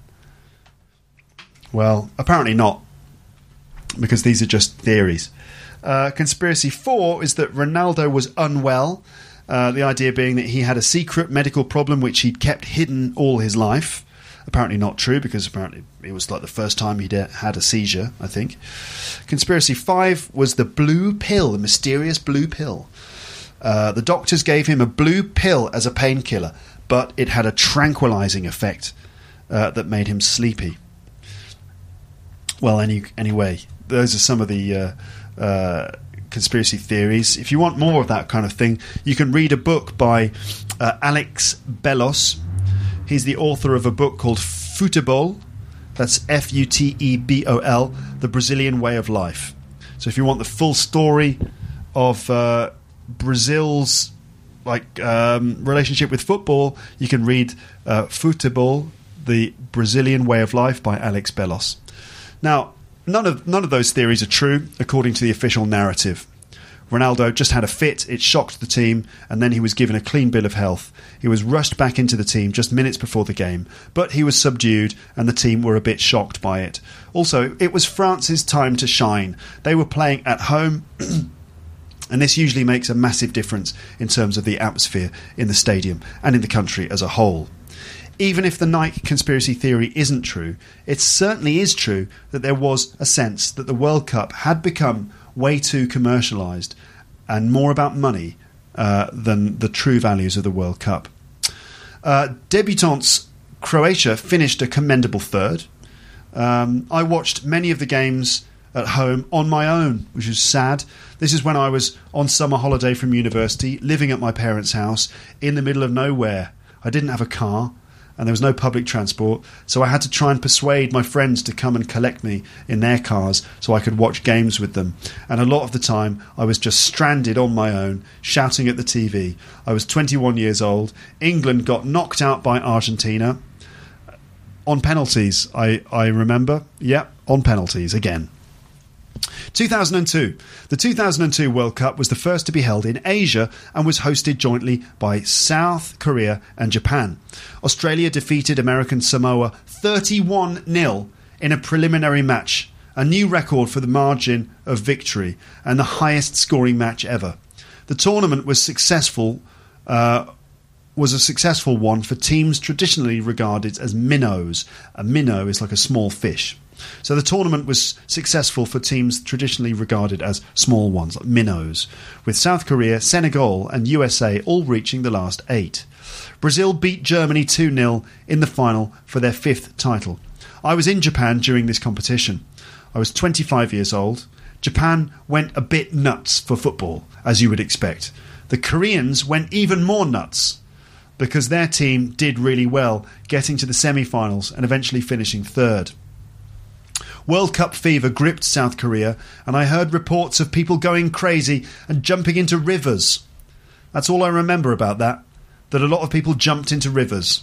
Well, apparently not, because these are just theories. Conspiracy 4 is that Ronaldo was unwell. The idea being that he had a secret medical problem which he'd kept hidden all his life. Apparently not true, because apparently it was like the first time he'd had a seizure, I think. Conspiracy 5 was the blue pill, the mysterious blue pill. The doctors gave him a blue pill as a painkiller, but it had a tranquilizing effect that made him sleepy. Well, anyway, those are some of the conspiracy theories. If you want more of that kind of thing, you can read a book by Alex Bellos. He's the author of a book called Futebol. That's Futebol, The Brazilian Way of Life. So if you want the full story of Brazil's relationship with football, you can read Futebol, The Brazilian Way of Life by Alex Bellos. Now, None of those theories are true, according to the official narrative. Ronaldo just had a fit, it shocked the team, and then he was given a clean bill of health. He was rushed back into the team just minutes before the game, but he was subdued, and the team were a bit shocked by it. Also, it was France's time to shine. They were playing at home, and this usually makes a massive difference in terms of the atmosphere in the stadium and in the country as a whole. Even if the Nike conspiracy theory isn't true, it certainly is true that there was a sense that the World Cup had become way too commercialised and more about money than the true values of the World Cup. Debutants Croatia finished a commendable third. I watched many of the games at home on my own, which is sad. This is when I was on summer holiday from university, living at my parents' house in the middle of nowhere. I didn't have a car and there was no public transport, so I had to try and persuade my friends to come and collect me in their cars so I could watch games with them. And a lot of the time I was just stranded on my own, shouting at the TV. I was 21 years old. England got knocked out by Argentina on penalties, I remember. Yep, on penalties again. 2002. The 2002 World Cup was the first to be held in Asia and was hosted jointly by South Korea and Japan. Australia defeated American Samoa 31-0 in a preliminary match, a new record for the margin of victory and the highest scoring match ever. The tournament was a successful one for teams traditionally regarded as minnows. A minnow is like a small fish. So the tournament was successful for teams traditionally regarded as small ones, like minnows, with South Korea, Senegal and USA all reaching the last 8. Brazil beat Germany 2-0 in the final for their 5th title. I was in Japan during this competition. I was 25 years old. Japan went a bit nuts for football, as you would expect. The Koreans went even more nuts because their team did really well, getting to the semi-finals and eventually finishing 3rd. World Cup fever gripped South Korea, and I heard reports of people going crazy and jumping into rivers. That's all I remember about that a lot of people jumped into rivers.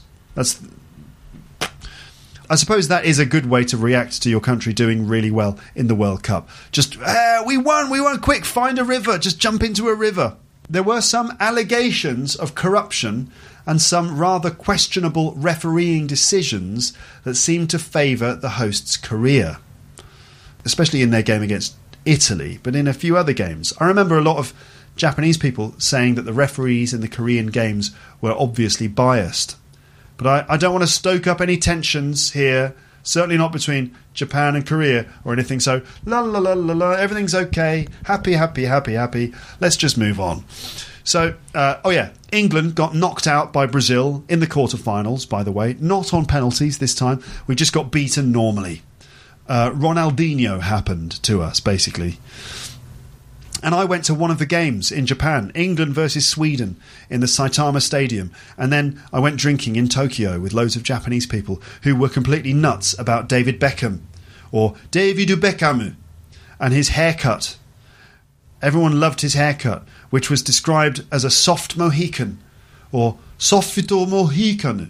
I suppose that is a good way to react to your country doing really well in the World Cup. Just, we won, quick, find a river, just jump into a river. There were some allegations of corruption and some rather questionable refereeing decisions that seemed to favour the hosts' Korea, especially in their game against Italy, but in a few other games. I remember a lot of Japanese people saying that the referees in the Korean games were obviously biased. But I don't want to stoke up any tensions here, certainly not between Japan and Korea or anything, so la la la la la, everything's okay, happy, let's just move on. So, England got knocked out by Brazil in the quarterfinals, by the way, not on penalties this time, we just got beaten normally. Ronaldinho happened to us, basically. And I went to one of the games in Japan, England versus Sweden, in the Saitama Stadium. And then I went drinking in Tokyo with loads of Japanese people who were completely nuts about David Beckham, or David Beckham, and his haircut. Everyone loved his haircut, which was described as a soft Mohican, or soffito Mohican.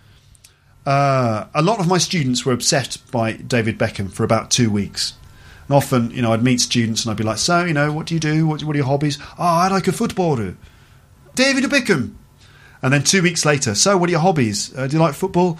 A lot of my students were obsessed by David Beckham for about 2 weeks. And often, I'd meet students and I'd be like, so, what do you do? What are your hobbies? Oh, I like a footballer. David Beckham. And then 2 weeks later, so what are your hobbies? Do you like football?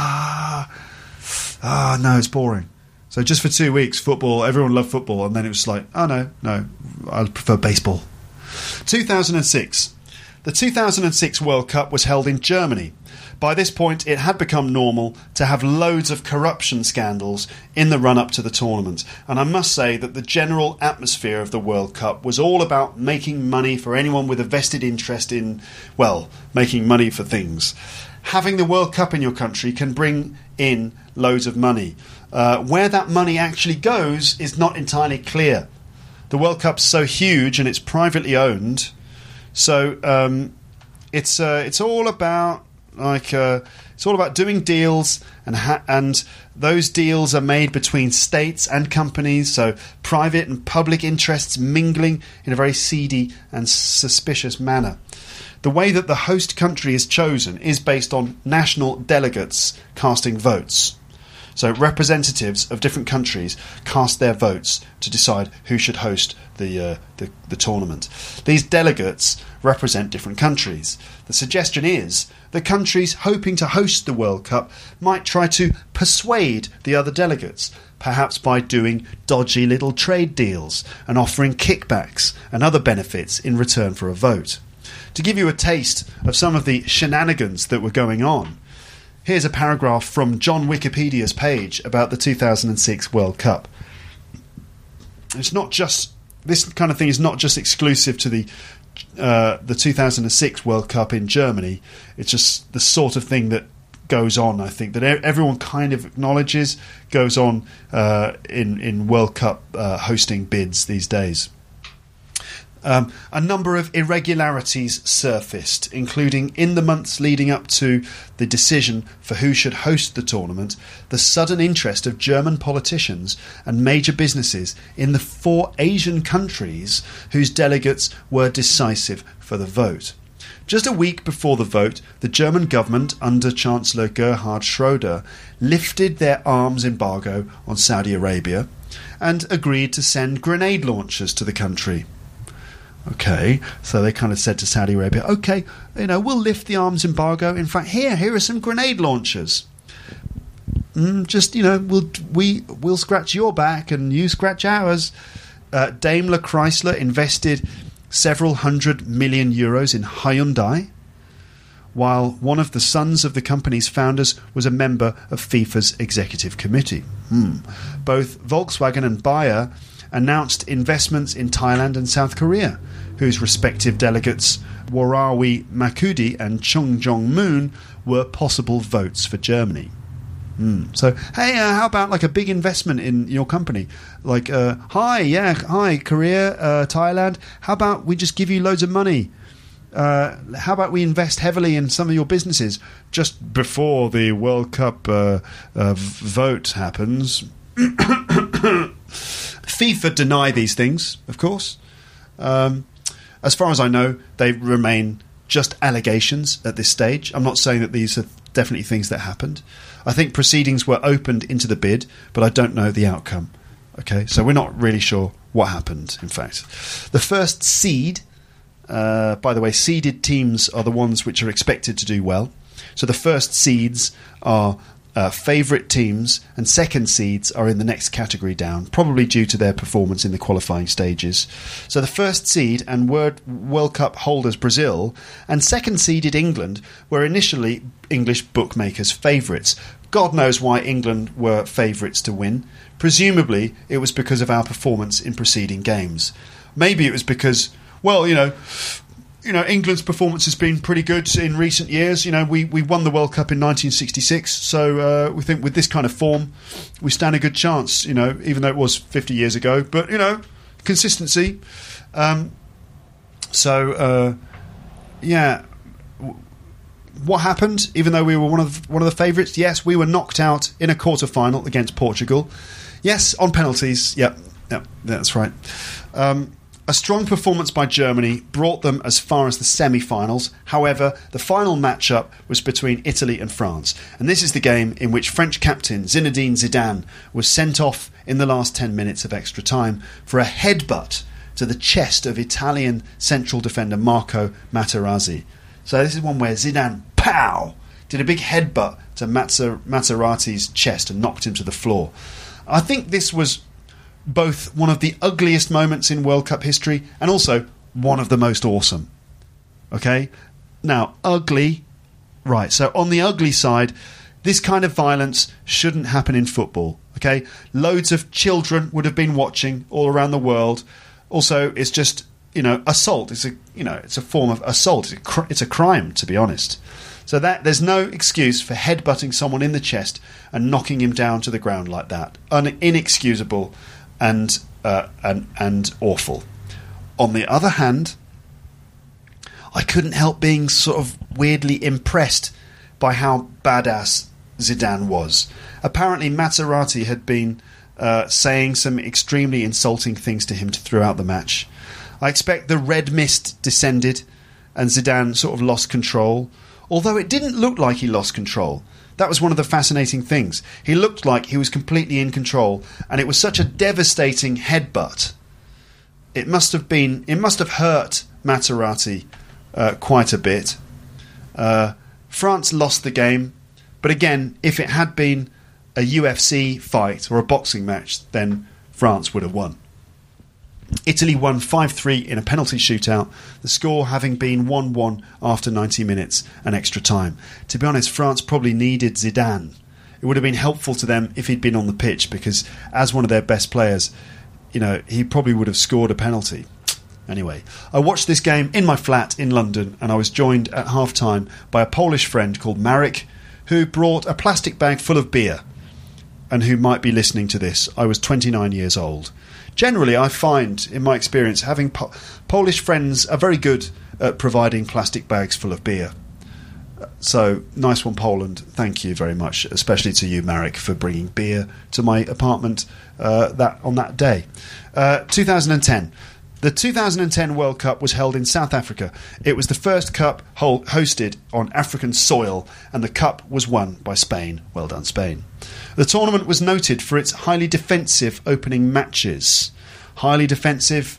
No, it's boring. So just for 2 weeks, football, everyone loved football. And then it was like, oh, no, I prefer baseball. 2006. The 2006 World Cup was held in Germany. By this point, it had become normal to have loads of corruption scandals in the run-up to the tournament. And I must say that the general atmosphere of the World Cup was all about making money for anyone with a vested interest in, making money for things. Having the World Cup in your country can bring in loads of money. Where that money actually goes is not entirely clear. The World Cup's so huge and it's privately owned, so it's all about doing deals, and those deals are made between states and companies, so private and public interests mingling in a very seedy and suspicious manner. The way that the host country is chosen is based on national delegates casting votes. So representatives of different countries cast their votes to decide who should host the tournament. These delegates represent different countries. The suggestion is the countries hoping to host the World Cup might try to persuade the other delegates, perhaps by doing dodgy little trade deals and offering kickbacks and other benefits in return for a vote. To give you a taste of some of the shenanigans that were going on, here's a paragraph from John Wikipedia's page about the 2006 World Cup. It's not just this kind of thing is not just exclusive to the 2006 World Cup in Germany. It's just the sort of thing that goes on, I think, that everyone kind of acknowledges goes on in World Cup hosting bids these days. A number of irregularities surfaced, including in the months leading up to the decision for who should host the tournament, the sudden interest of German politicians and major businesses in the 4 Asian countries whose delegates were decisive for the vote. Just a week before the vote, the German government, under Chancellor Gerhard Schroeder, lifted their arms embargo on Saudi Arabia and agreed to send grenade launchers to the country. Okay, so they kind of said to Saudi Arabia, okay, we'll lift the arms embargo. In fact, here are some grenade launchers. We'll scratch your back and you scratch ours. Daimler Chrysler invested several $100 million in Hyundai, while one of the sons of the company's founders was a member of FIFA's executive committee. Both Volkswagen and Bayer announced investments in Thailand and South Korea, whose respective delegates, Warawi Makudi and Chung Jong-moon, were possible votes for Germany. So, hey, how about like a big investment in your company? Like, hi, Korea, Thailand. How about we just give you loads of money? How about we invest heavily in some of your businesses just before the World Cup vote happens? FIFA deny these things, of course. As far as I know, they remain just allegations at this stage. I'm not saying that these are definitely things that happened. I think proceedings were opened into the bid, but I don't know the outcome. Okay, so we're not really sure what happened, in fact. The first seed, by the way, seeded teams are the ones which are expected to do well. So the first seeds are favourite teams, and second seeds are in the next category down, probably due to their performance in the qualifying stages. So the first seed and World Cup holders Brazil and second seeded England were initially English bookmakers' favourites. God knows why England were favourites to win. Presumably it was because of our performance in preceding games. Maybe it was because, England's performance has been pretty good in recent years. We won the World Cup in 1966, so we think with this kind of form, we stand a good chance, even though it was 50 years ago. But, consistency. What happened, even though we were one of the favourites? Yes, we were knocked out in a quarter-final against Portugal. Yes, on penalties. Yep, that's right. A strong performance by Germany brought them as far as the semi-finals. However, the final matchup was between Italy and France. And this is the game in which French captain Zinedine Zidane was sent off in the last 10 minutes of extra time for a headbutt to the chest of Italian central defender Marco Materazzi. So this is one where Zidane, pow, did a big headbutt to Materazzi's chest and knocked him to the floor. I think this was both one of the ugliest moments in World Cup history and also one of the most awesome. Okay? Now, ugly. Right, so on the ugly side, this kind of violence shouldn't happen in football. Okay? Loads of children would have been watching all around the world. Also, it's just, assault. It's a form of assault. It's a crime, to be honest. So that there's no excuse for headbutting someone in the chest and knocking him down to the ground like that. Inexcusable and awful. On the other hand, I couldn't help being sort of weirdly impressed by how badass Zidane was. Apparently Materazzi had been saying some extremely insulting things to him throughout the match. I expect the red mist descended and Zidane sort of lost control, although it didn't look like he lost control. That was one of the fascinating things. He looked like he was completely in control, and it was such a devastating headbutt. It must have hurt Materazzi quite a bit. France lost the game, but again, if it had been a UFC fight or a boxing match, then France would have won. Italy won 5-3 in a penalty shootout, the score having been 1-1 after 90 minutes and extra time. To be honest, France probably needed Zidane. It would have been helpful to them if he'd been on the pitch because, as one of their best players, he probably would have scored a penalty. Anyway, I watched this game in my flat in London, and I was joined at half-time by a Polish friend called Marek, who brought a plastic bag full of beer, and who might be listening to this. I was 29 years old. Generally, I find, in my experience, having Polish friends are very good at providing plastic bags full of beer. So, nice one, Poland. Thank you very much, especially to you, Marek, for bringing beer to my apartment on that day. 2010. The 2010 World Cup was held in South Africa. It was the first cup hosted on African soil, and the cup was won by Spain. Well done, Spain. The tournament was noted for its highly defensive opening matches. Highly defensive.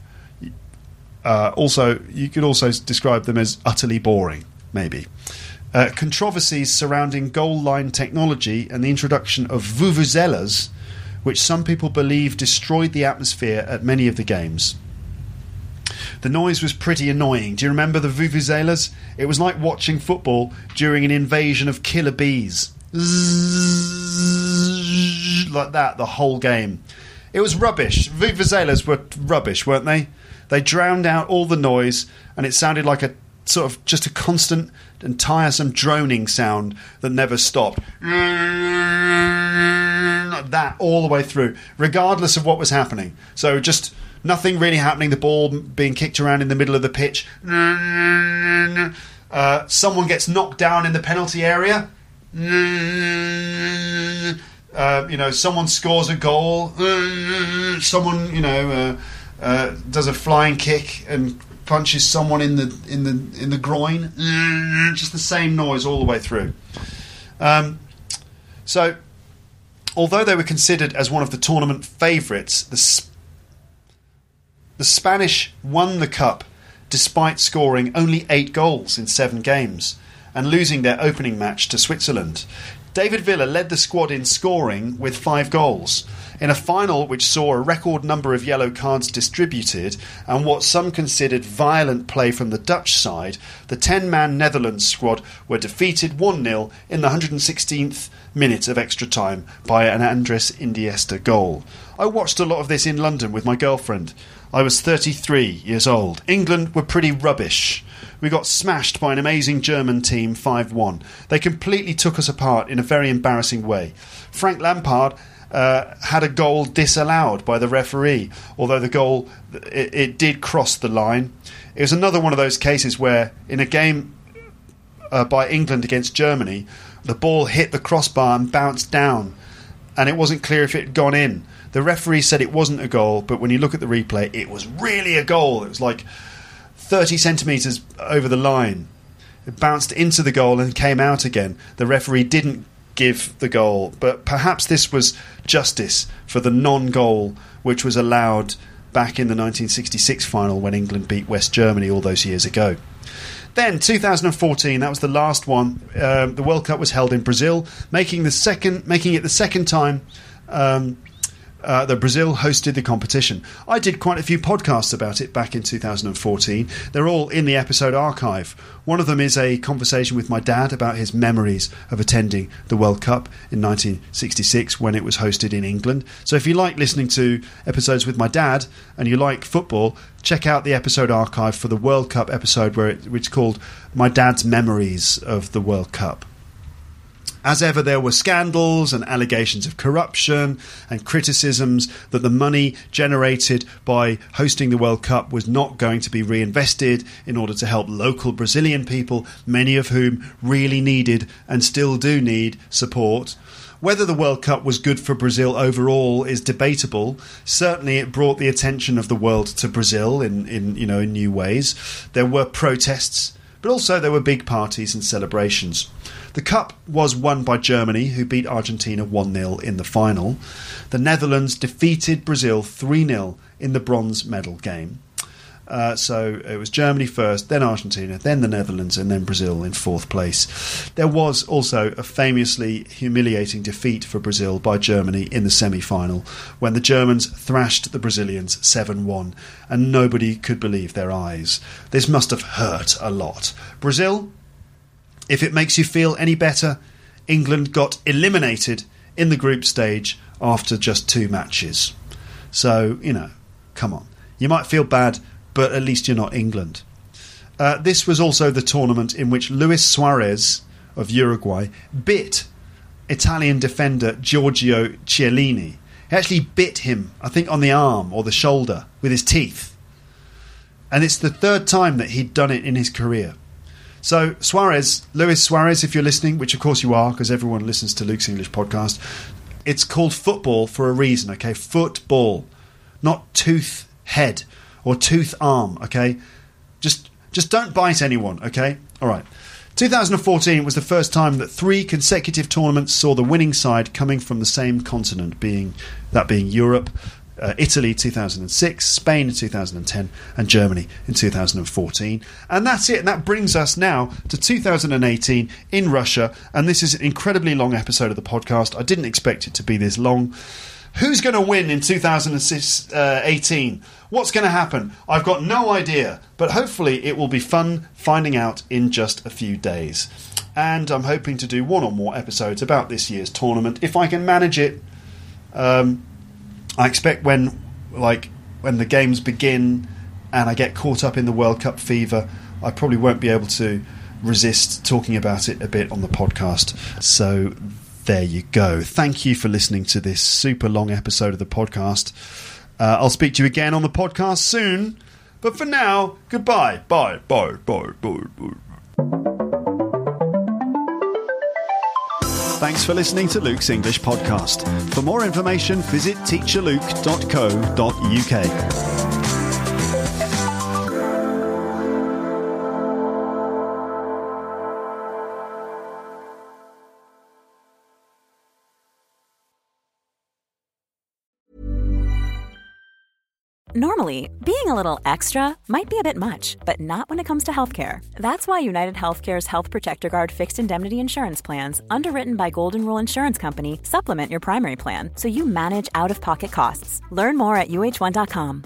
You could also describe them as utterly boring, maybe. Controversies surrounding goal line technology and the introduction of vuvuzelas, which some people believe destroyed the atmosphere at many of the games. The noise was pretty annoying. Do you remember the vuvuzelas? It was like watching football during an invasion of killer bees. Zzz, like that, the whole game. It was rubbish. Vuvuzelas were rubbish, weren't they? They drowned out all the noise, and it sounded like a sort of just a constant and tiresome droning sound that never stopped. Like that all the way through, regardless of what was happening. So just nothing really happening, the ball being kicked around in the middle of the pitch. Someone gets knocked down in the penalty area. Someone scores a goal. Someone, does a flying kick and punches someone in the groin. Just the same noise all the way through. So, although they were considered as one of the tournament favourites, the Spanish won the cup despite scoring only 8 goals in 7 games and losing their opening match to Switzerland. David Villa led the squad in scoring with 5 goals. In a final which saw a record number of yellow cards distributed and what some considered violent play from the Dutch side, the 10-man Netherlands squad were defeated 1-0 in the 116th minute of extra time by an Andres Iniesta goal. I watched a lot of this in London with my girlfriend. I was 33 years old. England were pretty rubbish. We got smashed by an amazing German team 5-1. They completely took us apart in a very embarrassing way. Frank Lampard had a goal disallowed by the referee, although the goal it did cross the line. It was another one of those cases where in a game by England against Germany, the ball hit the crossbar and bounced down, and it wasn't clear if it had gone in. The referee said it wasn't a goal, but when you look at the replay, it was really a goal. It was like 30 centimetres over the line. It bounced into the goal and came out again. The referee didn't give the goal, but perhaps this was justice for the non-goal which was allowed back in the 1966 final when England beat West Germany all those years ago. Then 2014, that was the last one. The World Cup was held in Brazil, making it the second time that Brazil hosted the competition. I did quite a few podcasts about it back in 2014. They're all in the episode archive. One of them is a conversation with my dad about his memories of attending the World Cup in 1966 when it was hosted in England. So if you like listening to episodes with my dad and you like football, check out the episode archive for the World Cup episode which is called My Dad's Memories of the World Cup. As ever, there were scandals and allegations of corruption and criticisms that the money generated by hosting the World Cup was not going to be reinvested in order to help local Brazilian people, many of whom really needed and still do need support. Whether the World Cup was good for Brazil overall is debatable. Certainly it brought the attention of the world to Brazil in new ways. There were protests, but also there were big parties and celebrations. The Cup was won by Germany, who beat Argentina 1-0 in the final. The Netherlands defeated Brazil 3-0 in the bronze medal game. So it was Germany first, then Argentina, then the Netherlands, and then Brazil in 4th place. There was also a famously humiliating defeat for Brazil by Germany in the semi-final, when the Germans thrashed the Brazilians 7-1, and nobody could believe their eyes. This must have hurt a lot. Brazil, if it makes you feel any better, England got eliminated in the group stage after just 2 matches. So, Come on. You might feel bad, but at least you're not England. This was also the tournament in which Luis Suarez of Uruguay bit Italian defender Giorgio Chiellini. He actually bit him, I think, on the arm or the shoulder with his teeth. And it's the third time that he'd done it in his career. So Luis Suarez, if you're listening, which of course you are, because everyone listens to Luke's English podcast, it's called football for a reason, okay? Football, not tooth head or tooth arm, okay? Just don't bite anyone, okay? All right. 2014 was the first time that 3 consecutive tournaments saw the winning side coming from the same continent, being Europe, Italy 2006, Spain in 2010, and Germany in 2014. And that's it. And that brings us now to 2018 in Russia. And this is an incredibly long episode of the podcast. I didn't expect it to be this long. Who's going to win in 2018? What's going to happen? I've got no idea, but hopefully it will be fun finding out in just a few days. And I'm hoping to do 1 or more episodes about this year's tournament, if I can manage it. I expect when the games begin and I get caught up in the World Cup fever, I probably won't be able to resist talking about it a bit on the podcast. So there you go. Thank you for listening to this super long episode of the podcast. I'll speak to you again on the podcast soon. But for now, goodbye. Bye. Bye. Bye. Bye. Bye. Thanks for listening to Luke's English podcast. For more information, visit teacherluke.co.uk. Normally, being a little extra might be a bit much, but not when it comes to healthcare. That's why United Healthcare's Health Protector Guard fixed indemnity insurance plans, underwritten by Golden Rule Insurance Company, supplement your primary plan so you manage out-of-pocket costs. Learn more at uh1.com.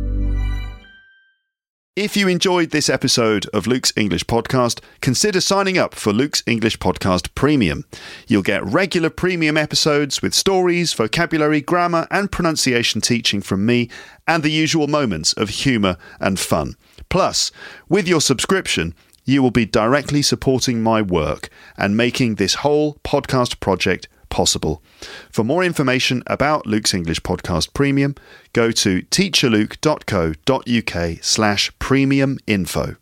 If you enjoyed this episode of Luke's English Podcast, consider signing up for Luke's English Podcast Premium. You'll get regular premium episodes with stories, vocabulary, grammar and pronunciation teaching from me and the usual moments of humour and fun. Plus, with your subscription, you will be directly supporting my work and making this whole podcast project possible. For more information about Luke's English Podcast Premium, go to teacherluke.co.uk/premium info.